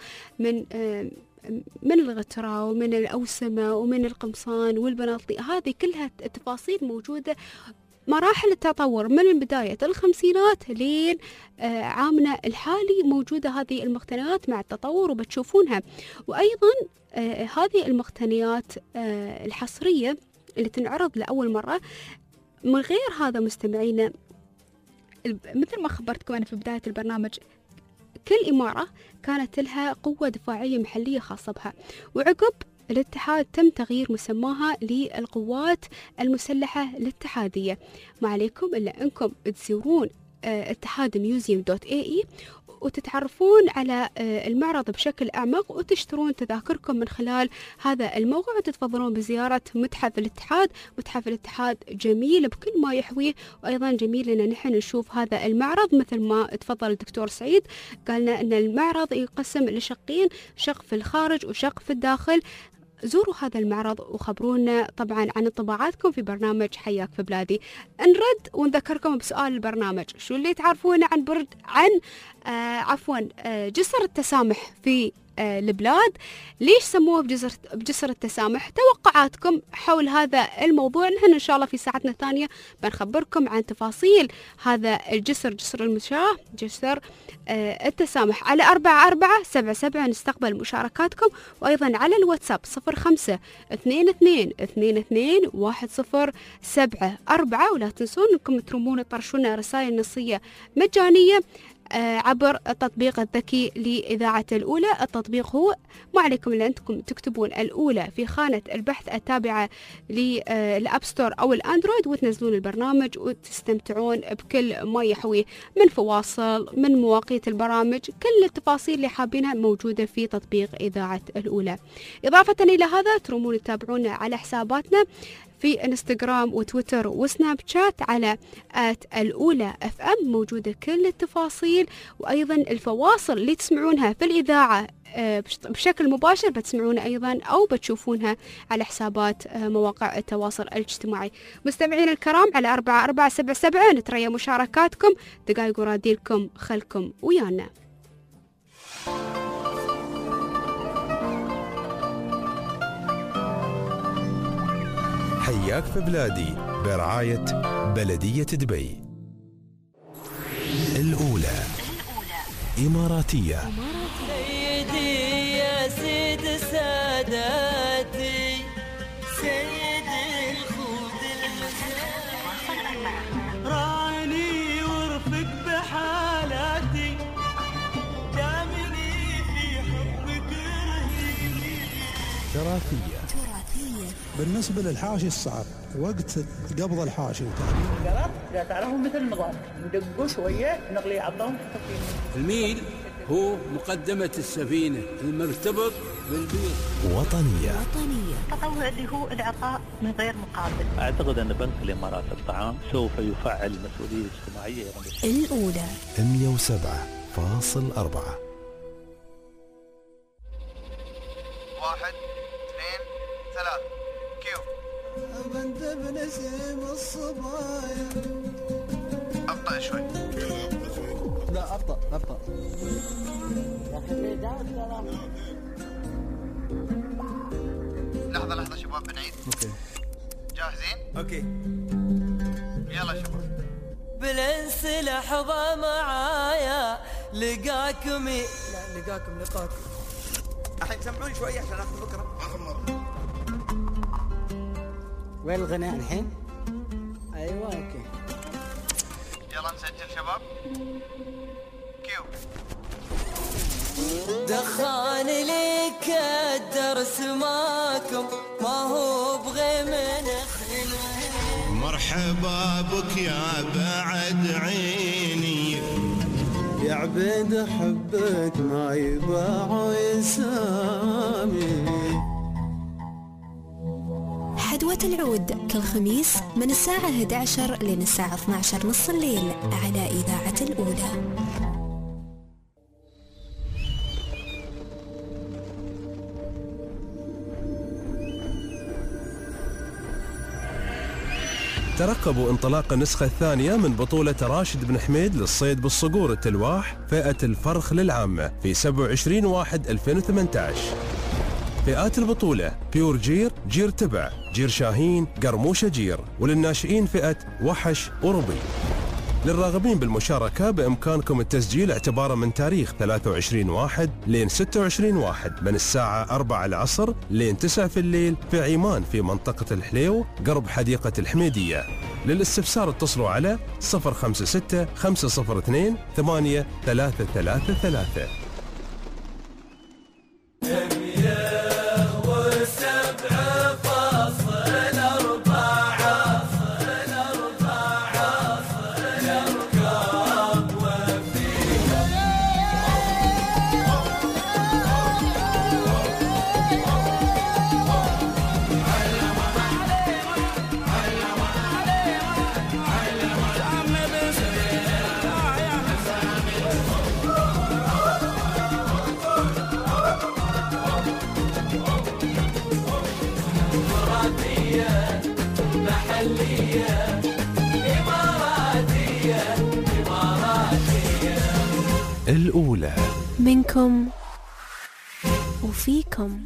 من الغترة ومن الأوسمة ومن القمصان والبناطيل. هذه كلها التفاصيل موجودة. مراحل التطور من بداية الخمسينات لين عامنا الحالي موجودة هذه المقتنيات مع التطور وبتشوفونها. وأيضا هذه المقتنيات الحصرية اللي تنعرض لأول مرة. من غير هذا مستمعينا مثل ما خبرتكم أنا في بداية البرنامج كل إمارة كانت لها قوة دفاعية محلية خاصة بها. وعقب الاتحاد تم تغيير مسماها للقوات المسلحة الاتحادية. ما عليكم إلا أنكم تزورون اتحادmuseum.ae وتتعرفون على المعرض بشكل أعمق وتشترون تذاكركم من خلال هذا الموقع وتتفضلون بزيارة متحف الاتحاد. متحف الاتحاد جميل بكل ما يحويه وأيضا جميل أن نحن نشوف هذا المعرض مثل ما تفضل الدكتور سعيد قالنا أن المعرض يقسم لشقين، شق في الخارج وشق في الداخل. زوروا هذا المعرض وخبرونا طبعا عن انطباعاتكم في برنامج حياك في بلادي. نرد ونذكركم بسؤال البرنامج، شو اللي تعرفونه عن جسر التسامح في البلاد؟ ليش سموه بجسر التسامح؟ توقعاتكم حول هذا الموضوع. نحن إن شاء الله في ساعتنا الثانية بنخبركم عن تفاصيل هذا الجسر، جسر المشاة، جسر التسامح. على 4477 نستقبل مشاركاتكم وأيضا على الواتساب 05-2222-1074. ولا تنسون أنكم ترمون ترشونا رسائل نصية مجانية عبر التطبيق الذكي لإذاعة الأولى. التطبيق هو ما عليكم إلا أنتم تكتبون الأولى في خانة البحث التابعة للأب ستور أو الأندرويد وتنزلون البرنامج وتستمتعون بكل ما يحويه من فواصل من مواقيت البرامج. كل التفاصيل اللي حابينها موجودة في تطبيق إذاعة الأولى. إضافة إلى هذا ترمون تتابعونا على حساباتنا في انستغرام وتويتر وسناب شات على @الأولى FM. موجودة كل التفاصيل وأيضا الفواصل اللي تسمعونها في الإذاعة بشكل مباشر بتسمعونها أيضا أو بتشوفونها على حسابات مواقع التواصل الاجتماعي. مستمعين الكرام، على 4477 نتريا مشاركاتكم. دقايق وراديلكم، خلكم ويانا. حياك في بلادي برعاية بلدية دبي. الأولى إماراتية. سيدي يا سيد ساداتي، سيدي الخود المزاج، راعني وارفق بحالاتي، دامني في حبك رهيبي. تراثية. بالنسبة للحاشي الصعب وقت قبض الحاشي قرط إذا تعرفوا مثل النظام ندقوا شوية نغلي عظهم الميل هو مقدمة السفينة المرتبط بالبير. وطنية. التطوع اللي هو العطاء من غير مقابل. أعتقد أن بنك الإمارات الطعام سوف يفعل المسؤولية الاجتماعية. الأولى 107.4. 1 2 3 كيو. بنت بنسيم الصبايا. أبطأ شوي. لا أبطأ. لحظة شباب بنعيد. اوكي. جاهزين؟ اوكي. يلا شباب. بالانس لحظة معايا لقاكم لقاكم. الحين سمعوني شوي عشان اخذ فكرة. وين الغناء الحين؟ ايوه اوكي. يلا نسجل شباب. كيو. دخان لك الدرس ماكم ما هو بغي من خلوه. مرحبا بك يا بعد عيني، يا عبيد حبك ما يباع يسامي. حدوة العود كل خميس من الساعة 11 لين الساعة 12 نص الليل على إذاعة الأولى. ترقبوا انطلاق النسخة الثانية من بطولة راشد بن حميد للصيد بالصقور التلواح فئة الفرخ للعامة في 27/1/2018. فئات البطولة بيور جير، جير تبع، جير شاهين، قرموشة جير، وللناشئين فئة وحش وربي. للراغبين بالمشاركة بإمكانكم التسجيل اعتبارا من تاريخ 23/1 لين 26/1 من الساعة 4 العصر لين 9 في الليل في عيمان في منطقة الحليو قرب حديقة الحميدية. للاستفسار اتصلوا على 056 502 8333. الأولى منكم وفيكم.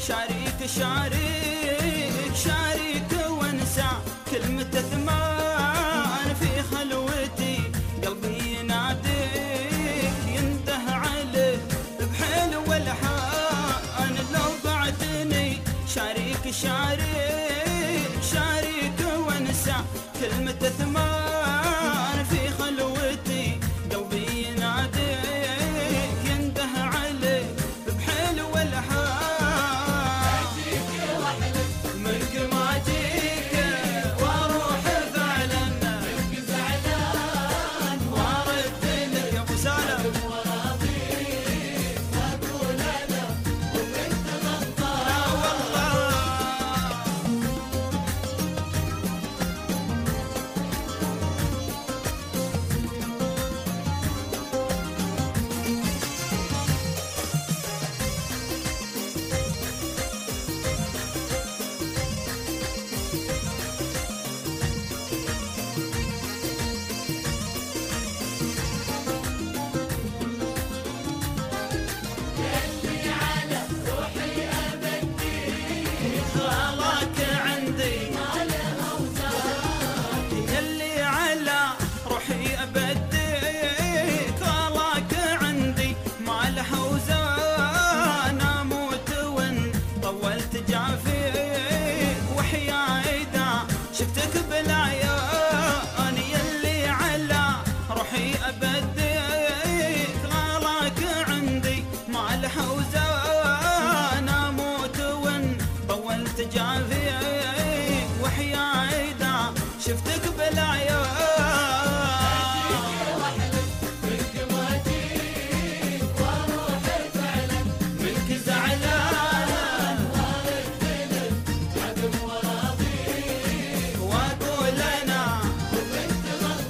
شاريك شاريك شاريك وانسى كلمة ثمان في خلوتي قلبي يناديك ينده عليك بحيل والحان لو بعدني شاريك شاريك شاريك وانسى كلمة ثمان في خلوتي قلبي يناديك ينده عليك بحيل والحان منك ما جيك واروح فعلا منك زعلان وارد لك يا ابو سالم واراضيك اقول انا وانت غلطان والله خلاك عندي يلي على روحي أبديك خلاك عندي ما لها وزان أموت وإن طولت جافيك وحيايدا شفتك بالعيان يلي على روحي أبديك خلاك عندي ما لها وزان أموت وإن طولت جافيك وحيايدا شفتك بالعيان منك زعلان واقول انا وانت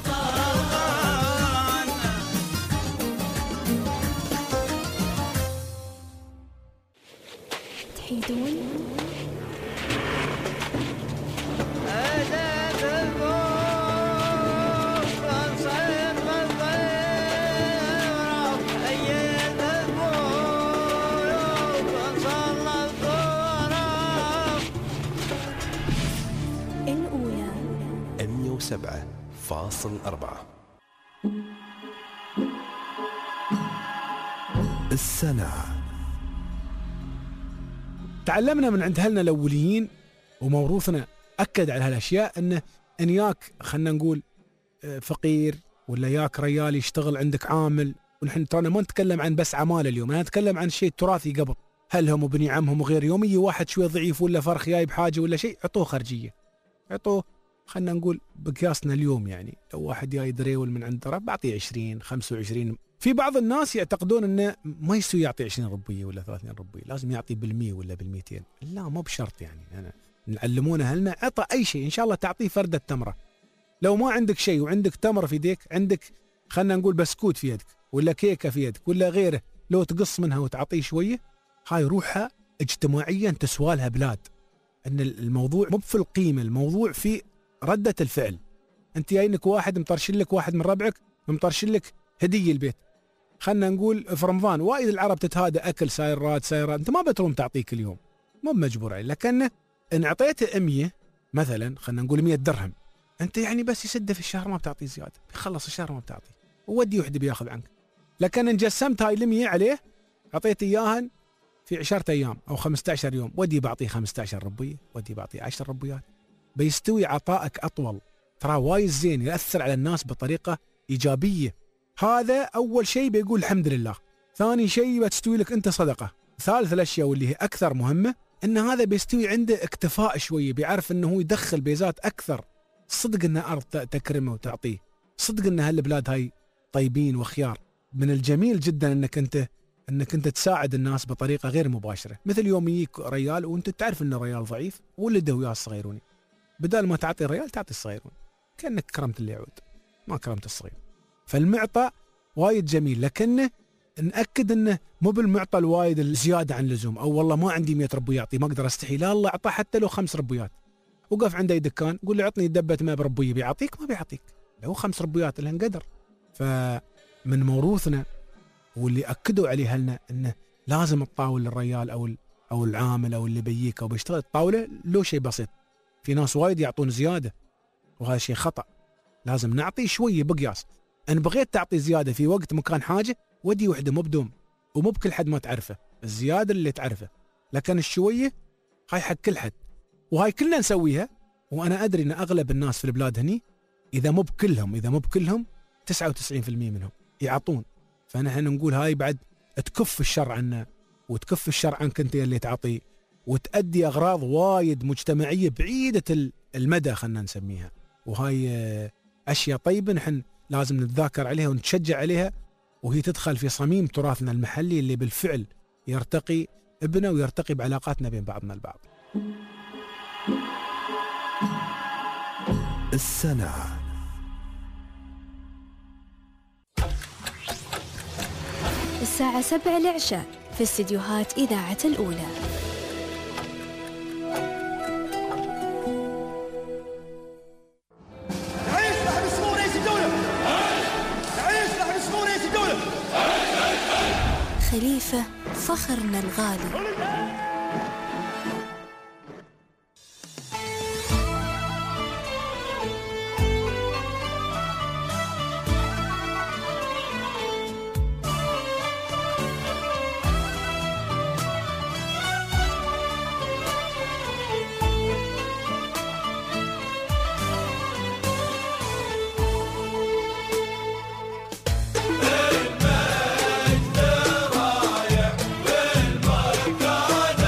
غلطان تحيدون الأولى 107.4 السنة. تعلمنا من عند أهلنا الأوليين وموروثنا أكد على هالأشياء أنه إن ياك خلنا نقول فقير ولا ياك ريال يشتغل عندك عامل، ونحن ترانا ما نتكلم عن بس عمالة اليوم، أنا نتكلم عن شيء تراثي قبل، هلهم وبني عمهم وغير يومي واحد شوي ضعيف ولا فرخ جايب حاجة ولا شيء عطوه خرجية، عطوه خلنا نقول بقياسنا اليوم يعني لو واحد جاي دريول من عند رب بعطيه 20 25. في بعض الناس يعتقدون انه ما يسوي يعطي 20 ربية ولا 30 ربية، لازم يعطي بال100 ولا بال200. لا مو بشرط يعني، أنا نعلمونه أهلنا عطى أي شيء إن شاء الله تعطيه فردة تمرة. لو ما عندك شيء وعندك تمر في يدك، عندك خلنا نقول بسكوت في يدك ولا كيكة في يدك ولا غيره، لو تقص منها وتعطيه شوية هاي روحها اجتماعيا تسوالها بلاد. ان الموضوع مو في القيمة، الموضوع في ردة الفعل. انت جاينك واحد مطرشل لك، واحد من ربعك مطرشل لك هدية البيت، خلنا نقول في رمضان وايد العرب تتهادى اكل سايرات، انت ما بتروم تعطيك اليوم، مو مجبور عليه، لكن ان اعطيته 100 مثلا خلنا نقول 100 درهم، انت يعني بس يسده في الشهر ما بتعطيه زياده، يخلص الشهر ما بتعطيه، وودي وحده بياخذ عنك. لكن ان جسمت هاي ال100 عليه، اعطيته اياها في 10 ايام او 15 يوم، ودي بعطيه 15 ربيه، ودي بعطيه 10 ربيات، بيستوي عطائك اطول. ترى وايد زين، ياثر على الناس بطريقه ايجابيه. هذا اول شيء بيقول الحمد لله. ثاني شيء بتستوي لك انت صدقه. ثالث الاشياء واللي هي اكثر مهمه، ان هذا بيستوي عنده اكتفاء شويه، بيعرف انه هو يدخل بيزات اكثر. صدق ان ارض تكرمه وتعطيه، صدق ان هالبلاد هاي طيبين وخيار. من الجميل جدا انك انت تساعد الناس بطريقه غير مباشره، مثل يوم يجيك ريال وانت تعرف انه ريال ضعيف ولده وياه الصغيروني، بدل ما تعطي الريال تعطي الصغيرون، كانك كرمت اللي يعود ما كرمت الصغير. فالمعطى وايد جميل، لكنه نأكد انه مو بالمعطى الوايد الزياده عن اللزوم، او والله ما عندي 100 ربو يعطي ما اقدر استحي، لا الله اعطاه حتى لو 5 ربويات. وقف عنده دكان قول له عطني دبه ماء بربويه، بيعطيك؟ ما بيعطيك، لو 5 ربويات لها انقدر. فمن موروثنا واللي اكدوا عليه اهلنا انه لازم تطاول الريال او أو العامل أو اللي بيجيك أو بيشتغل الطاولة لو شيء بسيط. في ناس وايد يعطون زيادة وهذا شيء خطأ. لازم نعطي شوية بقياس. أن بغيت تعطي زيادة في وقت مكان حاجة ودي وحدة مو بدوم ومو بكل حد ما تعرفه، الزيادة اللي تعرفه، لكن الشوية هاي حق كل حد وهاي كلنا نسويها. وأنا أدري أن أغلب الناس في البلاد هني إذا مو بكلهم 99% منهم يعطون. فنحن نقول هاي بعد تكف الشر عنا وتكف الشر عنك أنت اللي تعطي، وتأدي أغراض وايد مجتمعية بعيدة المدى خلنا نسميها. وهاي أشياء طيبة نحن لازم نتذاكر عليها ونتشجع عليها، وهي تدخل في صميم تراثنا المحلي اللي بالفعل يرتقي ابنا ويرتقي بعلاقاتنا بين بعضنا البعض. السنة الساعة 7 العشاء في استديوهات إذاعة الأولى. تعيش لحد سمو رئيس الدولة. تعيش لحد سمو رئيس الدولة. خليفة فخرنا الغالي. المجد رايح والمكان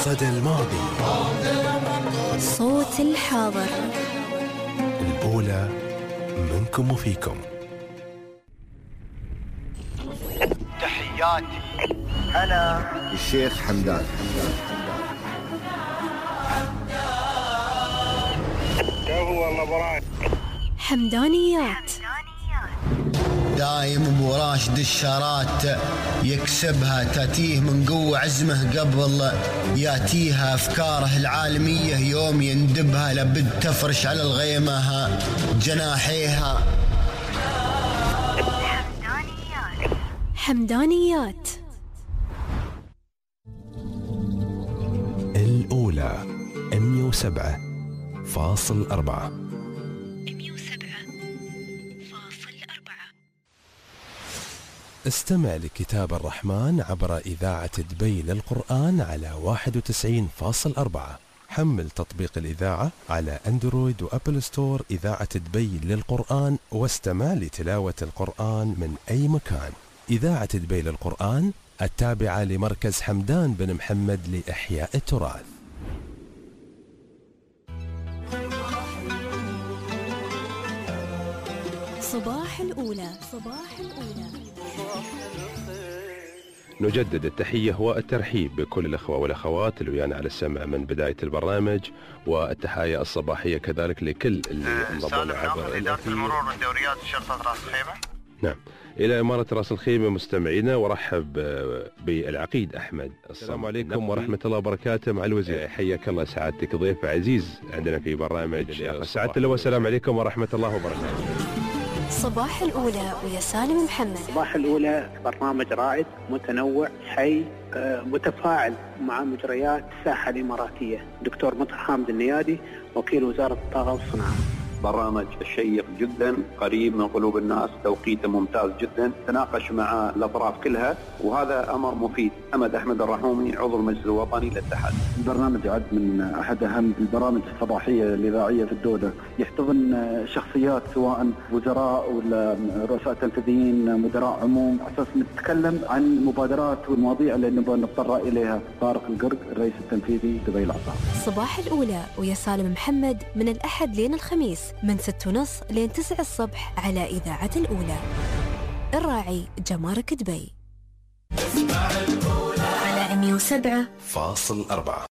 صدى الماضي، صوت الحاضر، الأولى منكم وفيكم. تحياتي أنا الشيخ حمدان. حمدانيات. دايم ابو راشد الشارات يكسبها، تاتيه من قوة عزمه قبل ياتيها افكاره العالمية، يوم يندبها لابد تفرش على الغيمة جناحيها. حمدانيات. الأولى 107.4. استمع لكتاب الرحمن عبر إذاعة دبي للقرآن على 91.4. حمل تطبيق الإذاعة على أندرويد وأبل ستور إذاعة دبي للقرآن، واستمع لتلاوة القرآن من أي مكان. إذاعة دبي للقرآن التابعة لمركز حمدان بن محمد لإحياء التراث. صباح الأولى. صباح الأولى. نجدد التحية والترحيب بكل الأخوة والأخوات اللي ويانا على السمع من بداية البرنامج، والتحايا الصباحية كذلك لكل اللي انضموا عبر إدارة المرور والدوريات شرطة راس الخيمة. نعم، إلى إمارة راس الخيمة مستمعينا، ورحب بالعقيد أحمد. السلام عليكم ورحمة الله وبركاته. مع الوزير، حياك الله سعادتك، ضيف عزيز عندنا في برنامج سعادة اللواء. السلام عليكم ورحمة الله وبركاته. صباح الأولى ويا سالم محمد. صباح الأولى برنامج رائد متنوع حي متفاعل مع مجريات الساحة الإماراتية. دكتور مطهر حامد النيادي، وكيل وزارة الطاقة والصناعة. برنامج شيق جدا، قريب من قلوب الناس، توقيته ممتاز جدا، تناقش مع الأطراف كلها، وهذا أمر مفيد. أحمد الرحومي، عضو المجلس الوطني للاتحاد. البرنامج يعد من أحد أهم البرامج الصباحية الإذاعية في الدولة، يحتضن شخصيات سواء وزراء ولا رؤساء تنفيذيين، مدراء عموم، أساس نتكلم عن المبادرات والمواضيع اللي نبغى نتطرق إليها. طارق القرق، الرئيس التنفيذي دبي العصار. صباح الأولى ويا سالم محمد من الأحد لين الخميس من 6:30 لين 9 الصبح على إذاعة الأولى. الراعي جمارك دبي على 107.4.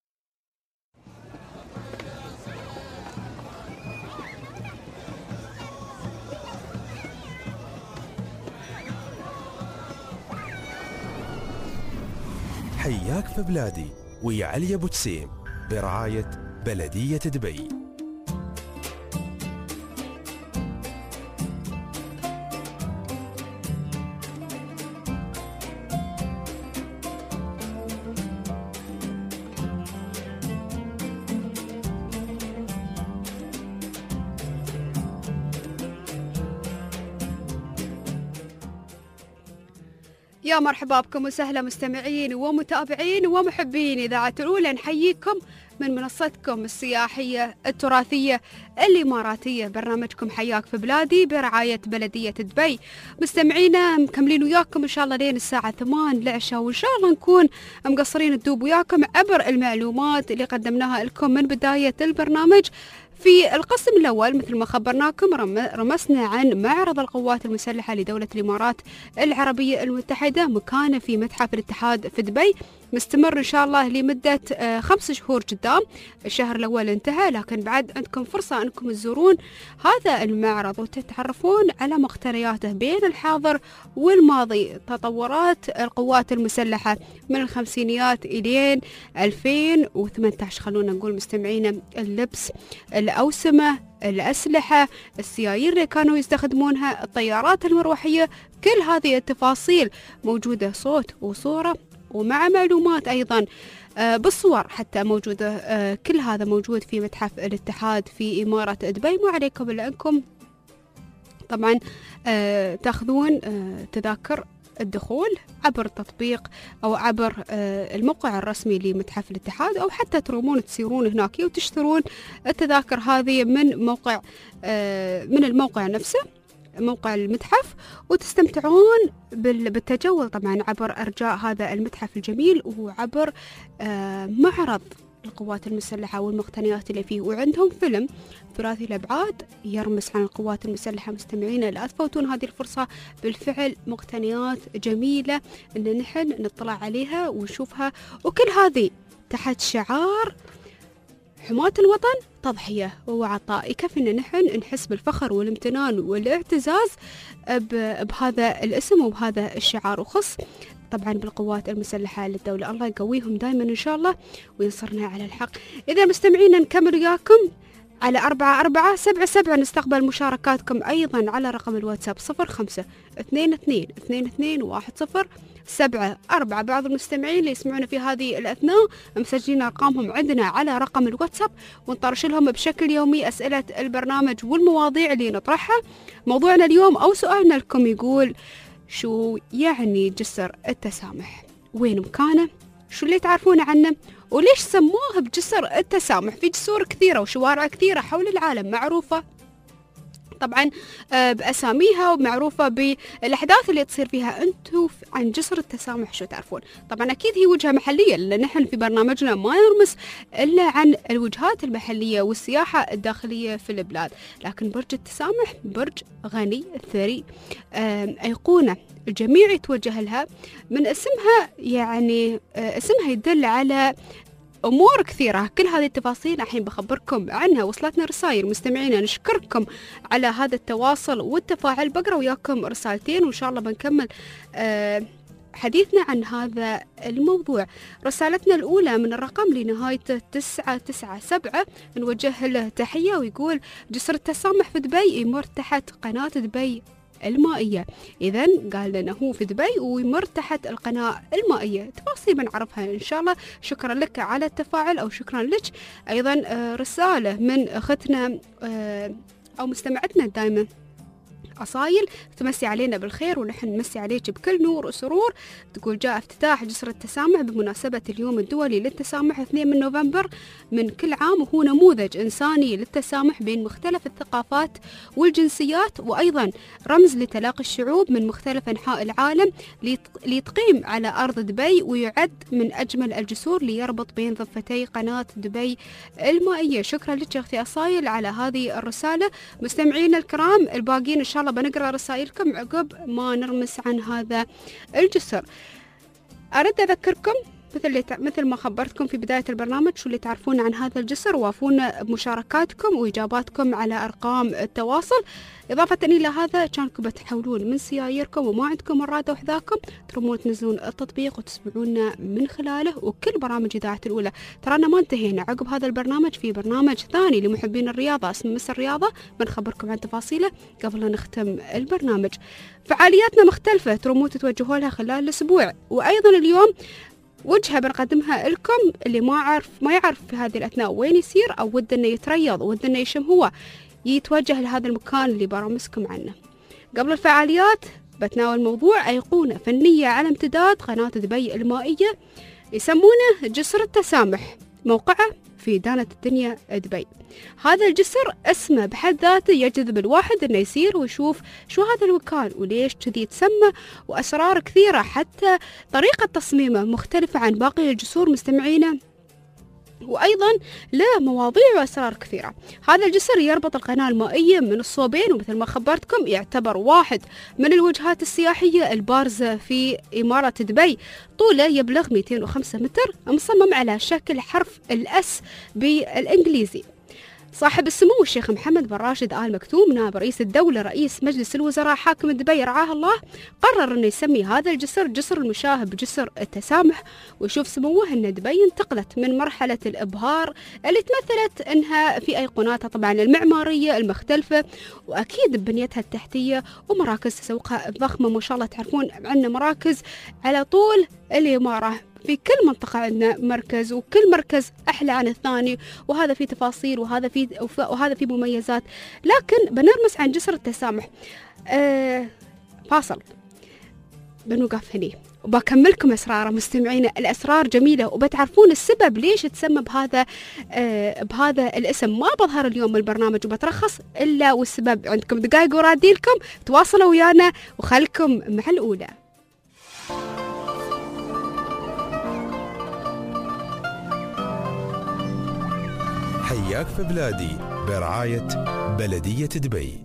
حياك في بلادي ويا علي أبو تسيم برعاية بلدية دبي. يا مرحبا بكم وسهلا مستمعين ومتابعين ومحبين إذاعة الأولى. نحييكم من منصتكم السياحية التراثية الإماراتية، برنامجكم حياك في بلادي برعاية بلدية دبي. مستمعينا مكملين وياكم إن شاء الله لين الساعة 8 العشاء، وإن شاء الله نكون مقصرين الدوب وياكم عبر المعلومات اللي قدمناها لكم من بداية البرنامج. في القسم الأول مثل ما خبرناكم رمسنا عن معرض القوات المسلحة لدولة الإمارات العربية المتحدة، مكانه في متحف الاتحاد في دبي، مستمر إن شاء الله لمدة 5 شهور قدام. الشهر الأول انتهى، لكن بعد عندكم فرصة أنكم تزورون هذا المعرض وتتعرفون على مقتنياته بين الحاضر والماضي، تطورات القوات المسلحة من الخمسينيات إلين 2018. خلونا نقول مستمعين، اللبس، الأوسمة، الأسلحة، السيايير اللي كانوا يستخدمونها، الطيارات المروحية، كل هذه التفاصيل موجودة صوت وصورة ومع معلومات أيضا بالصور حتى موجودة. كل هذا موجود في متحف الاتحاد في إمارة دبي. ما عليكم إلا أنكم طبعا تأخذون تذاكر الدخول عبر التطبيق أو عبر الموقع الرسمي لمتحف الاتحاد، أو حتى ترومون تسيرون هناك وتشترون التذاكر هذه من الموقع نفسه. موقع المتحف وتستمتعون بالتجول طبعا عبر أرجاء هذا المتحف الجميل وعبر معرض القوات المسلحة والمقتنيات اللي فيه. وعندهم فيلم ثلاثي الأبعاد يرمز عن القوات المسلحة. مستمعينا لا تفوتون هذه الفرصة، بالفعل مقتنيات جميلة إن نحن نطلع عليها ونشوفها، وكل هذه تحت شعار حماة الوطن تضحية وعطاء. يكفي إن نحن نحس بالفخر والامتنان والاعتزاز بهذا الاسم وبهذا الشعار، وخص طبعا بالقوات المسلحة للدولة. الله يقويهم دائما إن شاء الله وينصرنا على الحق. إذا مستمعينا نكمل وياكم على 4477. نستقبل مشاركاتكم أيضا على رقم الواتساب 05-22-22-10-7-4. بعض المستمعين اللي يسمعونا في هذه الأثناء مسجلين أرقامهم عندنا على رقم الواتساب، ونطرش لهم بشكل يومي أسئلة البرنامج والمواضيع اللي نطرحها. موضوعنا اليوم أو سؤالنا لكم يقول: شو يعني جسر التسامح؟ وين مكانه؟ شو اللي تعرفون عنه؟ وليش سموه بجسر التسامح؟ في جسور كثيرة وشوارع كثيرة حول العالم معروفة طبعا بأساميها ومعروفة بالأحداث اللي تصير فيها. أنتوا عن جسر التسامح شو تعرفون؟ طبعا أكيد هي وجهة محلية، لأن نحن في برنامجنا ما نرمس إلا عن الوجهات المحلية والسياحة الداخلية في البلاد. لكن برج التسامح برج غني ثري، أيقونة الجميع يتوجه لها من اسمها. يعني اسمها يدل على أمور كثيرة. كل هذه التفاصيل الحين بخبركم عنها. وصلتنا رسائل مستمعينا، نشكركم على هذا التواصل والتفاعل. بقرأ وياكم رسالتين وإن شاء الله بنكمل حديثنا عن هذا الموضوع. رسالتنا الأولى من الرقم لنهايته 997، نوجه له تحية ويقول: جسر التسامح في دبي يمر تحت قناة دبي المائية. إذن قال لنا هو في دبي ويمر تحت القناة المائية. تفاصيل بنعرفها إن شاء الله. شكرا لك على التفاعل أو شكرا لك. أيضا رسالة من أختنا أو مستمعتنا دائما أصايل، تمسي علينا بالخير ونحن نمسي عليك بكل نور وسرور. تقول: جاء افتتاح جسر التسامح بمناسبة اليوم الدولي للتسامح 2 من نوفمبر من كل عام، وهو نموذج إنساني للتسامح بين مختلف الثقافات والجنسيات، وأيضا رمز لتلاقي الشعوب من مختلف أنحاء العالم ليتقيم على أرض دبي، ويعد من أجمل الجسور ليربط بين ضفتي قناة دبي المائية. شكرا لك أختي أصايل على هذه الرسالة. مستمعينا الكرام الباقيين إن شاء الله بنقرأ رسائلكم عقب ما نرمس عن هذا الجسر. أرد أذكركم مثل ما خبرتكم في بداية البرنامج شو اللي تعرفون عن هذا الجسر، وافونا بمشاركاتكم وإجاباتكم على أرقام التواصل. إضافة إلى هذا كانكم بتحولون من سياييركم وما عندكم مرادة وحذاكم ترمون تنزلون التطبيق وتسمعونا من خلاله وكل برامج إذاعة الأولى. ترانا ما انتهينا، عقب هذا البرنامج في برنامج ثاني لمحبين الرياضة اسمه مس الرياضة، بنخبركم عن تفاصيله قبل لا نختم البرنامج. فعالياتنا مختلفة ترمون تتوجهوا لها خلال الأسبوع، وأيضا اليوم وجهة بنقدمها لكم اللي ما يعرف في هذه الأثناء وين يسير أو ود إنه يتريض ود إنه يشم هو، يتوجه لهذا المكان اللي برامسكم عنه. قبل الفعاليات بتناول موضوع أيقونة فنية على امتداد قناة دبي المائية يسمونه جسر التسامح، موقعه في دانة الدنيا دبي. هذا الجسر اسمه بحد ذاته يجذب الواحد انه يسير ويشوف شو هذا المكان وليش كذي يتسمى، واسرار كثيرة، حتى طريقة تصميمه مختلفة عن باقي الجسور مستمعينا، وأيضا له مواضيع وأسرار كثيرة. هذا الجسر يربط القناة المائية من الصوبين، ومثل ما خبرتكم يعتبر واحد من الوجهات السياحية البارزة في إمارة دبي. طوله يبلغ 205 متر، مصمم على شكل حرف الأس بالإنجليزي. صاحب السمو الشيخ محمد بن راشد آل مكتوم نائب رئيس الدولة رئيس مجلس الوزراء حاكم دبي رعاه الله قرر أنه يسمي هذا الجسر جسر المشابه بجسر التسامح، ويشوف سموه أن دبي انتقلت من مرحلة الإبهار اللي تمثلت أنها في أيقوناتها طبعا المعمارية المختلفة وأكيد ببنيتها التحتية ومراكز تسوقها الضخمة. ما شاء الله تعرفون عندنا مراكز على طول الإمارة، في كل منطقة عندنا مركز، وكل مركز أحلى عن الثاني، وهذا فيه تفاصيل وهذا فيه مميزات. لكن بنرمس عن جسر التسامح. فاصل بنوقف هني وبكملكم أسراره مستمعين. الأسرار جميلة وبتعرفون السبب ليش تسمى بهذا الاسم. ما بظهر اليوم بالبرنامج وبترخص إلا والسبب. عندكم دقائق وراديلكم، تواصلوا ويانا وخلكم مع الأولى. حياك في بلادي برعاية بلدية دبي.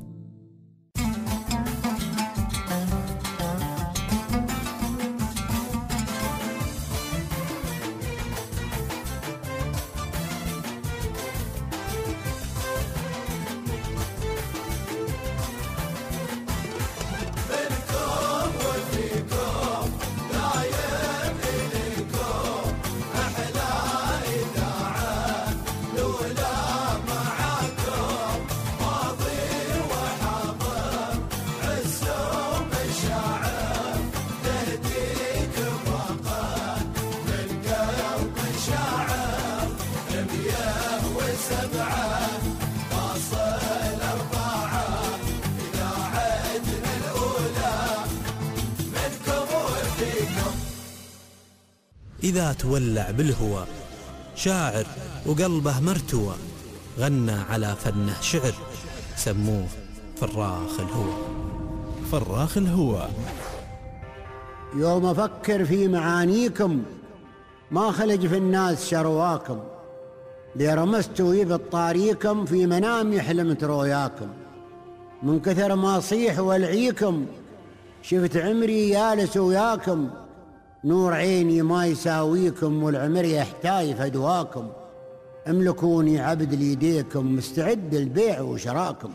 إذا تولع بالهوى شاعر وقلبه مرتوى، غنى على فنه شعر، سموه فراخ الهوى. فراخ الهوى. يوم أفكر في معانيكم ما خلج في الناس شرواكم، لرمست ويبط طاريكم في منامي حلمت رؤياكم، من كثر ما صيح والعيكم شفت عمري جالس وياكم، نور عيني ما يساويكم والعمر يحتاج فدواكم، املكوني عبد ليديكم مستعد للبيع وشراكم.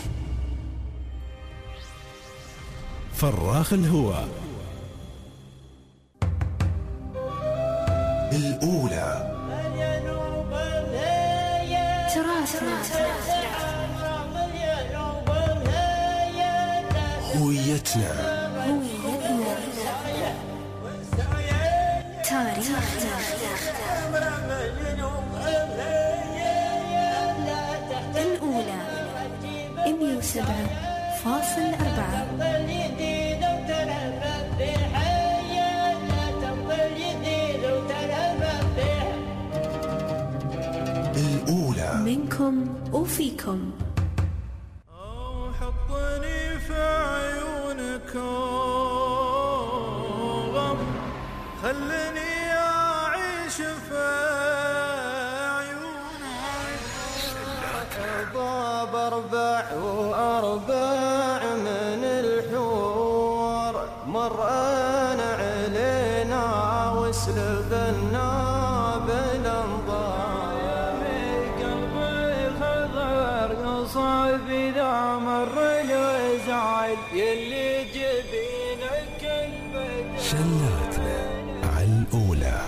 فراخ الهوى. الأولى. تراثنا، هويتنا، تاريخنا، الأولى 107.4. الأولى منكم وفيكم. حطني في عيونكم، خلني أعيش في عيونك. ضاب 44 من الحور، مرأنا علينا وسلبنا بالانظار. قلبي خضر قصب إذا مر الوزعل، يلي جبينك البدر. شلاتنا على الأولى.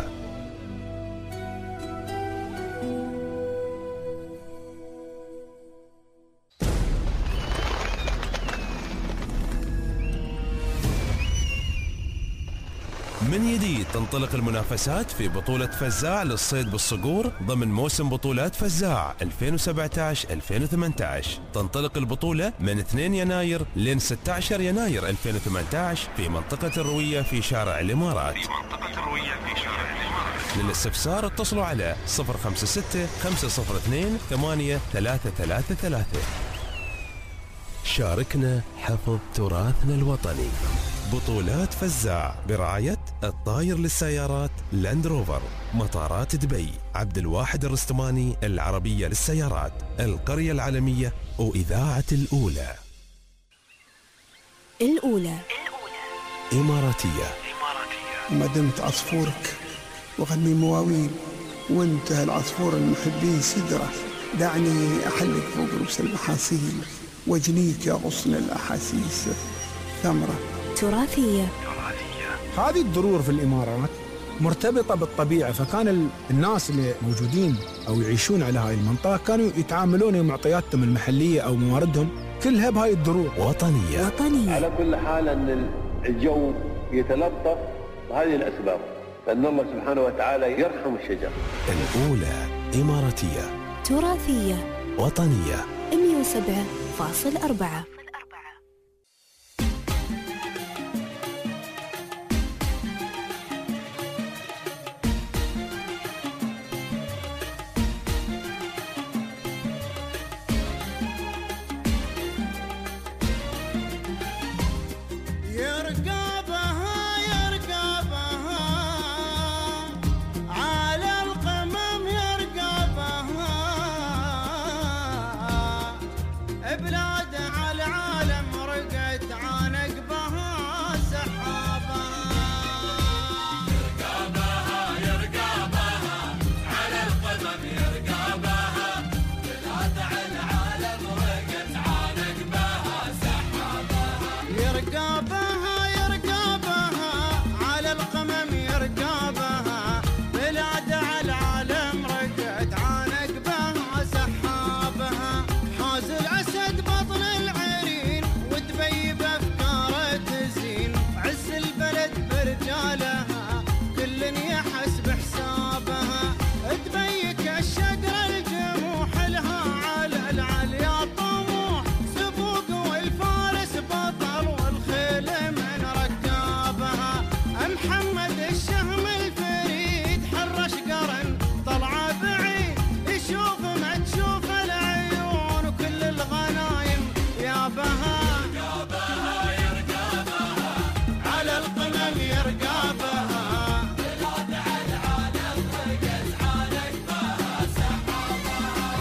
من جديد تنطلق المنافسات في بطولة فزاع للصيد بالصقور ضمن موسم بطولات فزاع 2017-2018. تنطلق البطولة من 2 يناير لين 16 يناير 2018 في منطقة الروية في شارع الإمارات. للاستفسار اتصلوا على 056-502-8333. شاركنا حفظ تراثنا الوطني. بطولات فزاع برعاية الطاير للسيارات لاند روفر، مطارات دبي، عبد الواحد الرستماني العربية للسيارات، القرية العالمية وإذاعة الأولى. الأولى إماراتية. ما دمت عصفورك وغني مواويل، وانتهى العصفور المحبين سدرة، دعني أحلق فوق رؤوس المحاصيل واجنيك يا غصن الأحاسيس ثمرة. تراثية. هذه الضرور في الإمارات مرتبطة بالطبيعة، فكان الناس اللي موجودين أو يعيشون على هاي المنطقة كانوا يتعاملون معطياتهم المحلية أو مواردهم كلها بهاي الضرور. وطنية. على كل حال أن الجو يتلطف بهذه الأسباب، لأن الله سبحانه وتعالى يرحم الشجر. الأولى إماراتية. تراثية. وطنية. 107.4. يرقابها يرقابها على القمم يرقابها بلاد على العالم رقت عانقبها سحابها يرقابها يرقابها على القمم يرقابها بلاد على العالم رقت عانقبها سحابها يرقابها يرقابها على القمم يرقابها بلاد على العالم رقت عانقبها سحابها حاز الأسد بطن العرين وتبيب أفكاره تزين عز البلد برجالها كل يحس بحسابها تبيك الشقر الجموح لها على العليا طموح سبوق والفارس بطل والخيل من ركابها محمد الشهم الفريد حرش قرن طلع بعيد يشوف ما تشوف العيون وكل الغنايم يابها يرقابها يرقابها على القمم يرقابها بلاد على العالم رقت عانقبها سحابها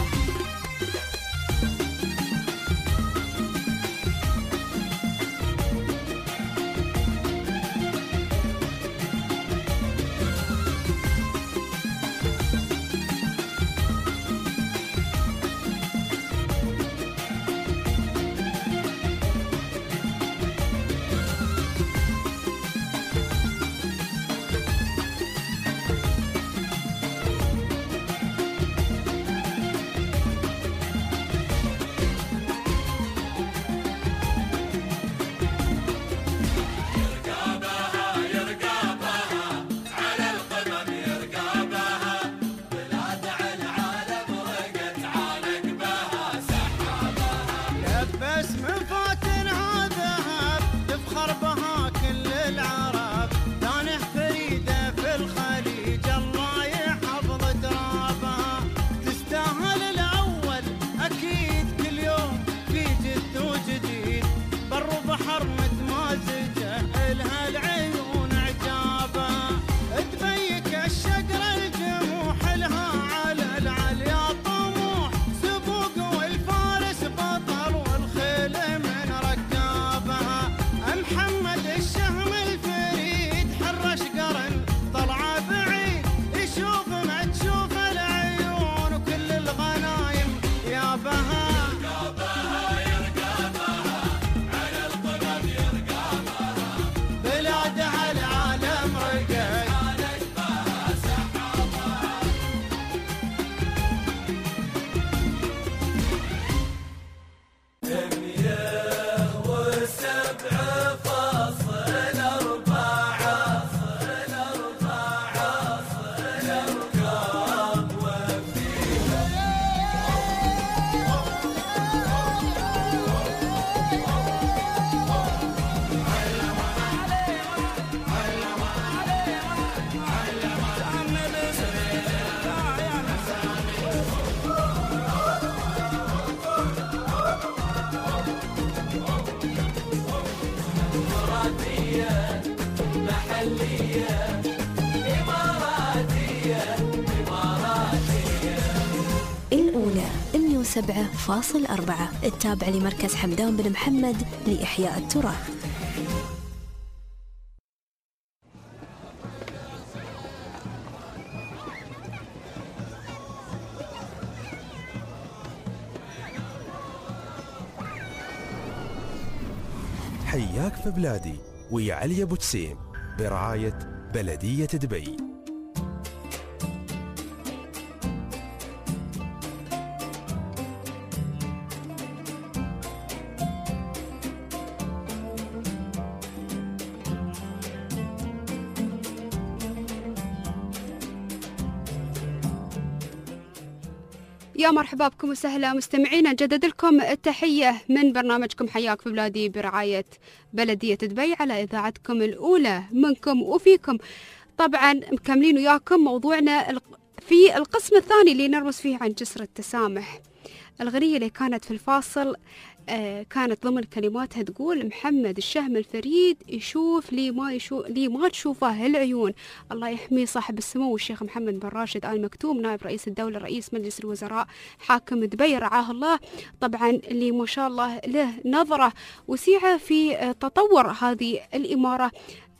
يرقابها يرقابها على القمم يرقابها بلاد على العالم رقت عانقبها سحابها لبس مفاتنها ذهب تفخر بها كل العرب دانح فريدة في الخليج الله يحفظ ترابها تستاهل الأول أكيد كل يوم في جد وجديد بر وبحر متمازجة إلها العيون عجابها تبيك الشقر الجموح لها على العليا طموح سبوق والفارس بطل والخيل من ركابها محمد الشهم الفريد حرش قرن طلع بعيد يشوف ما تشوف العيون وكل الغنايم يابها يرقابها يرقابها على القمم يرقابها بلاد على العالم رقت عانقبها سحابها إماراتية محلية إماراتية إماراتية الأولى 107.4 التابع لمركز حمدان بن محمد لإحياء التراث. حياك في بلادي ويا علي أبو تسيم برعاية بلدية دبي. يا مرحبا بكم وسهلا مستمعينا، نجدد لكم التحية من برنامجكم حياك في بلادي برعاية بلدية دبي على إذاعتكم الأولى منكم وفيكم. طبعا مكملين وياكم موضوعنا في القسم الثاني اللي نرمز فيه عن جسر التسامح. الغنية اللي كانت في الفاصل كانت ضمن كلماتها تقول: محمد الشهم الفريد يشوف لي ما تشوفه العيون. الله يحميه صاحب السمو الشيخ محمد بن راشد آل مكتوم، نائب رئيس الدولة رئيس مجلس الوزراء حاكم دبي رعاه الله، طبعا اللي ما شاء الله له نظرة وسيعة في تطور هذه الإمارة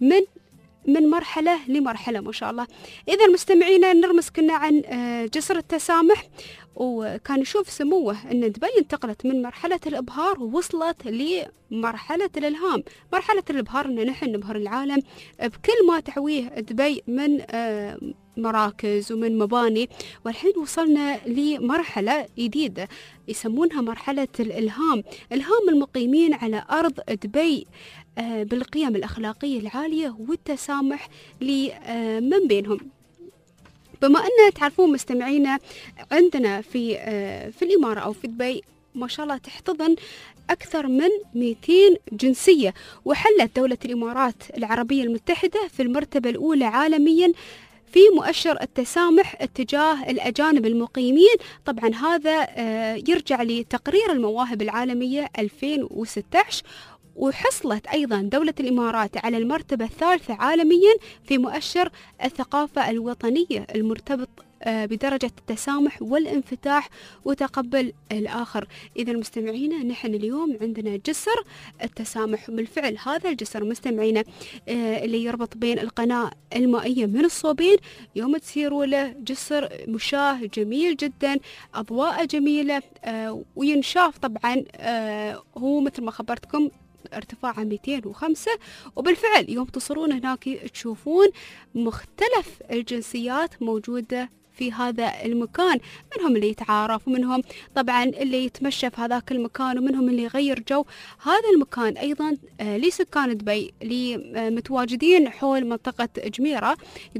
من مرحلة لمرحلة ما شاء الله. إذا مستمعينا نرمز كنا عن جسر التسامح، وكان يشوف سموه أن دبي انتقلت من مرحلة الإبهار ووصلت لمرحلة الإلهام. مرحلة الإبهار أن نحن نبهر العالم بكل ما تحويه دبي من مراكز ومن مباني، والحين وصلنا لمرحلة جديدة يسمونها مرحلة الإلهام، إلهام المقيمين على أرض دبي بالقيم الأخلاقية العالية والتسامح من بينهم. بما أن تعرفون مستمعينا عندنا في الإمارة أو في دبي ما شاء الله تحتضن أكثر من 200 جنسية، وحلت دولة الإمارات العربية المتحدة في المرتبة الأولى عالميا في مؤشر التسامح اتجاه الأجانب المقيمين. طبعا هذا يرجع لتقرير المواهب العالمية 2016. وحصلت أيضا دولة الإمارات على المرتبة الثالثة عالميا في مؤشر الثقافة الوطنية المرتبط بدرجة التسامح والانفتاح وتقبل الآخر. إذا مستمعينا نحن اليوم عندنا جسر التسامح، بالفعل هذا الجسر مستمعينا اللي يربط بين القناة المائية من الصوبين، يوم تسيروا له جسر مشاه جميل جدا، أضواء جميلة وينشاف. طبعا هو مثل ما خبرتكم ارتفاعه 205، وبالفعل يوم تصلون هناك تشوفون مختلف الجنسيات موجودة في هذا المكان، منهم اللي يتعارف ومنهم طبعا اللي يتمشى في هذاك المكان ومنهم اللي يغير جو. هذا المكان أيضا لسكان دبي اللي متواجدين حول منطقة جميرة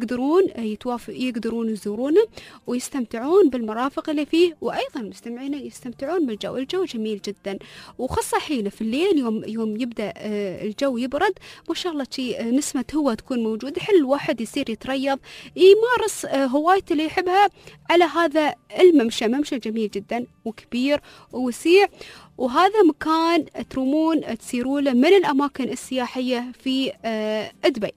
يقدرون يزورونه ويستمتعون بالمرافق اللي فيه، وأيضا مستمعين يستمتعون بالجو. الجو جميل جدا، وخاصة حين في الليل يوم يبدأ الجو يبرد ما شاء الله نسمة هواء تكون موجودة، حل الواحد يصير يتريض يمارس هوايته اللي يحب على هذا الممشى. ممشى جميل جدا وكبير ووسيع، وهذا مكان ترومون تسيروا له من الأماكن السياحية في دبي.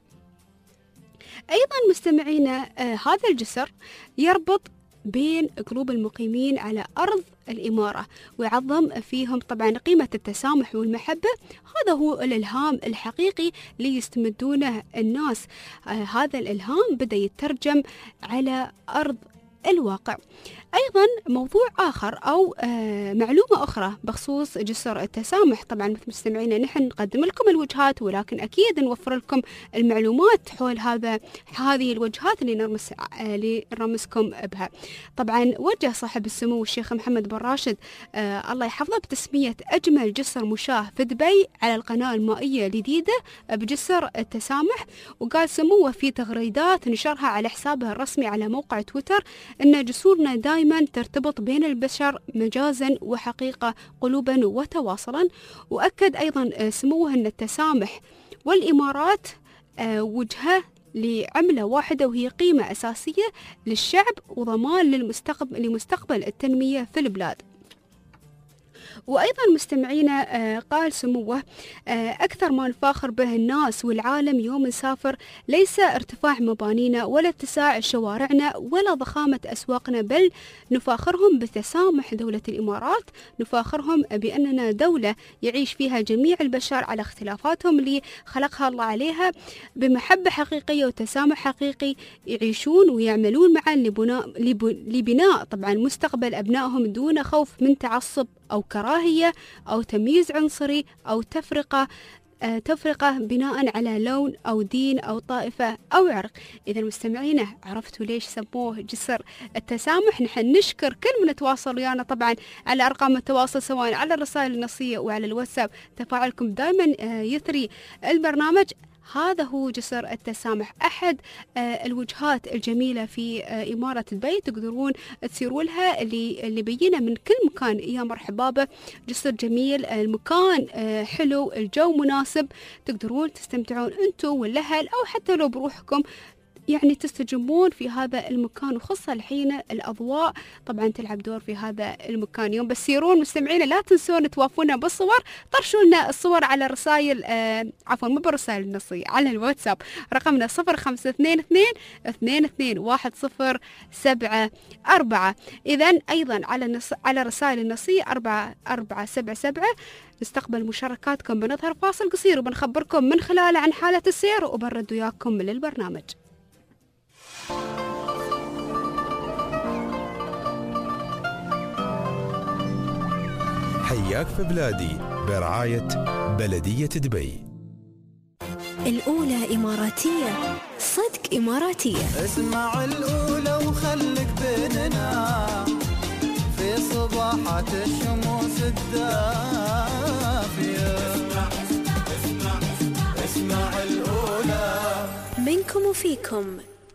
أيضا مستمعينا هذا الجسر يربط بين قلوب المقيمين على أرض الإمارة ويعظم فيهم طبعا قيمة التسامح والمحبة. هذا هو الإلهام الحقيقي اللي يستمدونه الناس. هذا الإلهام بدأ يترجم على أرض الواقع. أيضا موضوع آخر أو معلومة أخرى بخصوص جسر التسامح. طبعا مثل مستمعينا نحن نقدم لكم الوجهات، ولكن أكيد نوفر لكم المعلومات حول هذه الوجهات اللي نرمزكم بها. طبعا وجه صاحب السمو الشيخ محمد بن راشد الله يحفظه بتسمية أجمل جسر مشاه في دبي على القناة المائية الجديدة بجسر التسامح، وقال سموه في تغريدات نشرها على حسابه الرسمي على موقع تويتر أن جسورنا دائما ترتبط بين البشر مجازا وحقيقة، قلوبا وتواصلا. وأكد أيضا سموه أن التسامح والإمارات وجهة لعملة واحدة، وهي قيمة أساسية للشعب وضمان لمستقبل التنمية في البلاد. وأيضا مستمعينا قال سموه أكثر ما نفاخر به الناس والعالم يوم نسافر ليس ارتفاع مبانينا ولا اتساع شوارعنا ولا ضخامة أسواقنا، بل نفاخرهم بتسامح دولة الإمارات، نفاخرهم بأننا دولة يعيش فيها جميع البشر على اختلافاتهم اللي خلقها الله عليها بمحبة حقيقية وتسامح حقيقي، يعيشون ويعملون معا لبناء طبعا مستقبل أبنائهم دون خوف من تعصب أو كراهية أو تمييز عنصري أو تفرقة بناء على لون أو دين أو طائفة أو عرق. إذا مستمعينا عرفتوا ليش سموه جسر التسامح؟ نحن نشكر كل من تواصل ويانا طبعا على أرقام التواصل سواء على الرسائل النصية وعلى الواتساب، تفاعلكم دائما يثري البرنامج. هذا هو جسر التسامح، أحد الوجهات الجميلة في إمارة دبي تقدرون تسيروا لها اللي بينا من كل مكان. يا مرحبا به، جسر جميل، المكان حلو، الجو مناسب، تقدرون تستمتعون أنتم والأهل أو حتى لو بروحكم يعني تستجمون في هذا المكان، وخاصة الحين الأضواء طبعا تلعب دور في هذا المكان. يوم بسيرون مستمعينا لا تنسون توافونا بالصور، طرشوا لنا الصور على رسائل عفوا مو بالرسائل النصية، على الواتساب رقمنا 0522 إذن أيضا على رسائل النصية 4477. نستقبل مشاركاتكم، بنظهر فاصل قصير وبنخبركم من خلاله عن حالة السير وبنرد وياكم للبرنامج. حياك في بلادي برعاية بلدية دبي. الأولى إماراتية، صدق إماراتية. اسمع الأولى وخلك بيننا في صباحات الشموس الدافية. اسمع الأولى منكم وفيكم.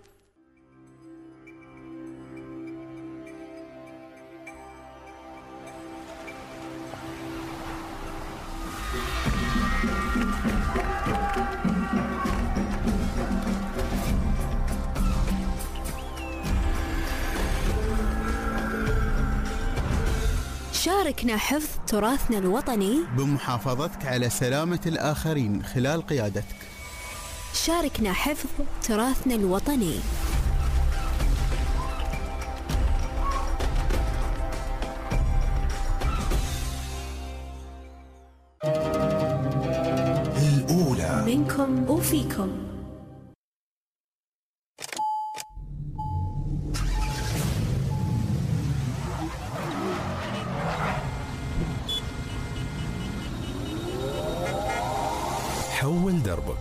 شاركنا حفظ تراثنا الوطني بمحافظتك على سلامة الآخرين خلال قيادتك. شاركنا حفظ تراثنا الوطني. الأولى منكم وفيكم. حول دربك.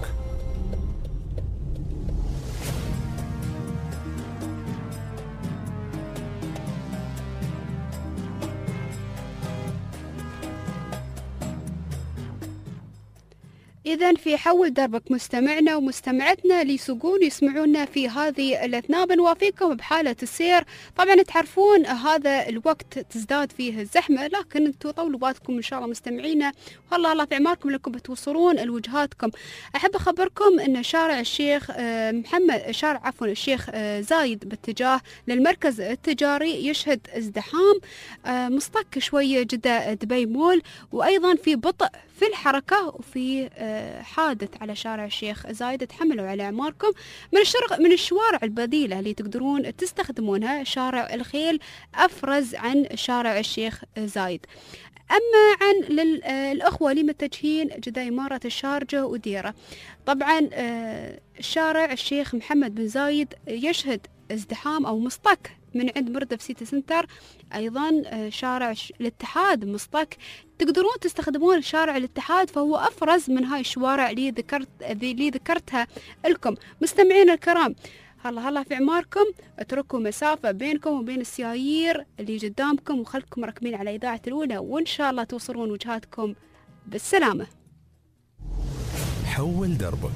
إذن في حول دربك مستمعنا ومستمعتنا اللي يسوقون يسمعونا في هذه الأثناء بنوافيكم بحالة السير. طبعا تعرفون هذا الوقت تزداد فيه الزحمة، لكن انتم طولوا بالكم إن شاء الله مستمعينا، والله الله في أعماركم لكم بتوصلون لوجهاتكم. أحب أخبركم أن شارع الشيخ الشيخ زايد باتجاه للمركز التجاري يشهد ازدحام مصطك شوية جدة دبي مول، وأيضا في بطء في الحركة، وفي حادث على شارع الشيخ زايد. تحملوا على أعماركم. من الشوارع البديلة اللي تقدرون تستخدمونها شارع الخيل أفرز عن شارع الشيخ زايد. أما عن الأخوة اللي متجهين جدة إمارة الشارجة وديرة، طبعا شارع الشيخ محمد بن زايد يشهد ازدحام أو مصطك من عند مردف سيتي سنتر. أيضا شارع الاتحاد مصطك، تقدرون تستخدمون شارع الاتحاد، فهو أفرز من هاي الشوارع اللي ذكرتها لكم. مستمعين الكرام، هلا في عماركم، اتركوا مسافة بينكم وبين السيايير اللي قدامكم، وخلكم مركبين على إذاعة الأولى، وإن شاء الله توصلون وجهاتكم بالسلامة. حول دربك.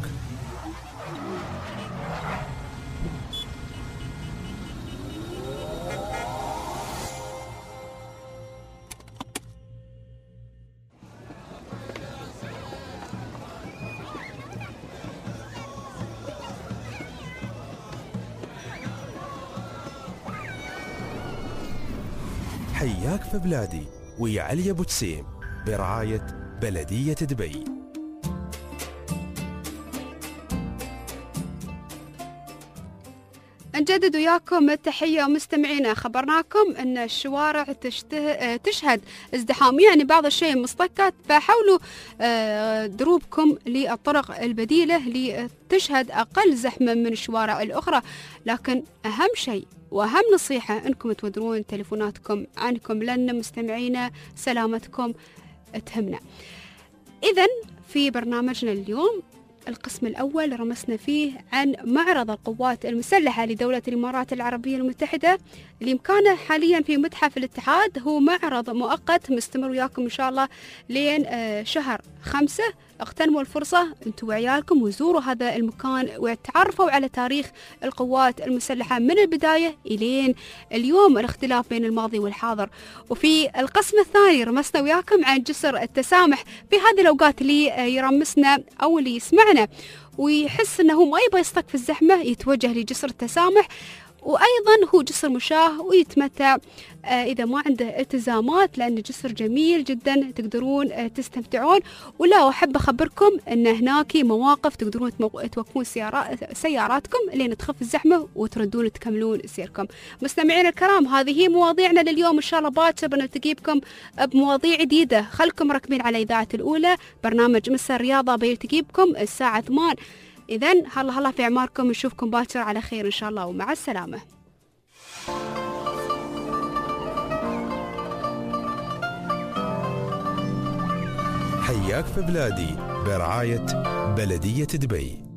حياك في بلادي ويا علي أبو تسيم برعاية بلدية دبي. نجدد وياكم التحية مستمعينا. خبرناكم أن الشوارع تشهد ازدحام، يعني بعض الشيء مصطكات، فحاولوا دروبكم للطرق البديلة لتشهد أقل زحمة من الشوارع الأخرى. لكن أهم شيء وأهم نصيحة أنكم تودرون تليفوناتكم عنكم، لأن مستمعينا سلامتكم تهمنا. إذن في برنامجنا اليوم القسم الأول رمسنا فيه عن معرض القوات المسلحة لدولة الإمارات العربية المتحدة اللي مكانه حاليا في متحف الاتحاد. هو معرض مؤقت مستمر وياكم إن شاء الله لين شهر 5. اغتنموا الفرصة انتم وعيالكم وزوروا هذا المكان وتعرفوا على تاريخ القوات المسلحة من البداية إلين اليوم، الاختلاف بين الماضي والحاضر. وفي القسم الثاني رمسنا وياكم عن جسر التسامح في هذه الأوقات اللي يرمسنا أو اللي يسمعنا ويحس أنه ما يبغى يصطك في الزحمة يتوجه لجسر التسامح، وأيضا هو جسر مشاه ويتمتع إذا ما عنده التزامات، لأنه جسر جميل جدا تقدرون تستمتعون. ولا أحب أخبركم أن هناك مواقف تقدرون توقفون سياراتكم لين تخف الزحمة وتردون تكملون سيركم. مستمعين الكرام، هذه هي مواضيعنا لليوم، إن شاء الله باكر بنلتقي بكم بمواضيع جديدة. خلكم مركبين على إذاعة الأولى، برنامج مس الرياضة بيلتقي بكم الساعة 8. إذن هلا في أعماركم، نشوفكم باكر على خير إن شاء الله، ومع السلامة. حياك في بلادي برعاية بلدية دبي.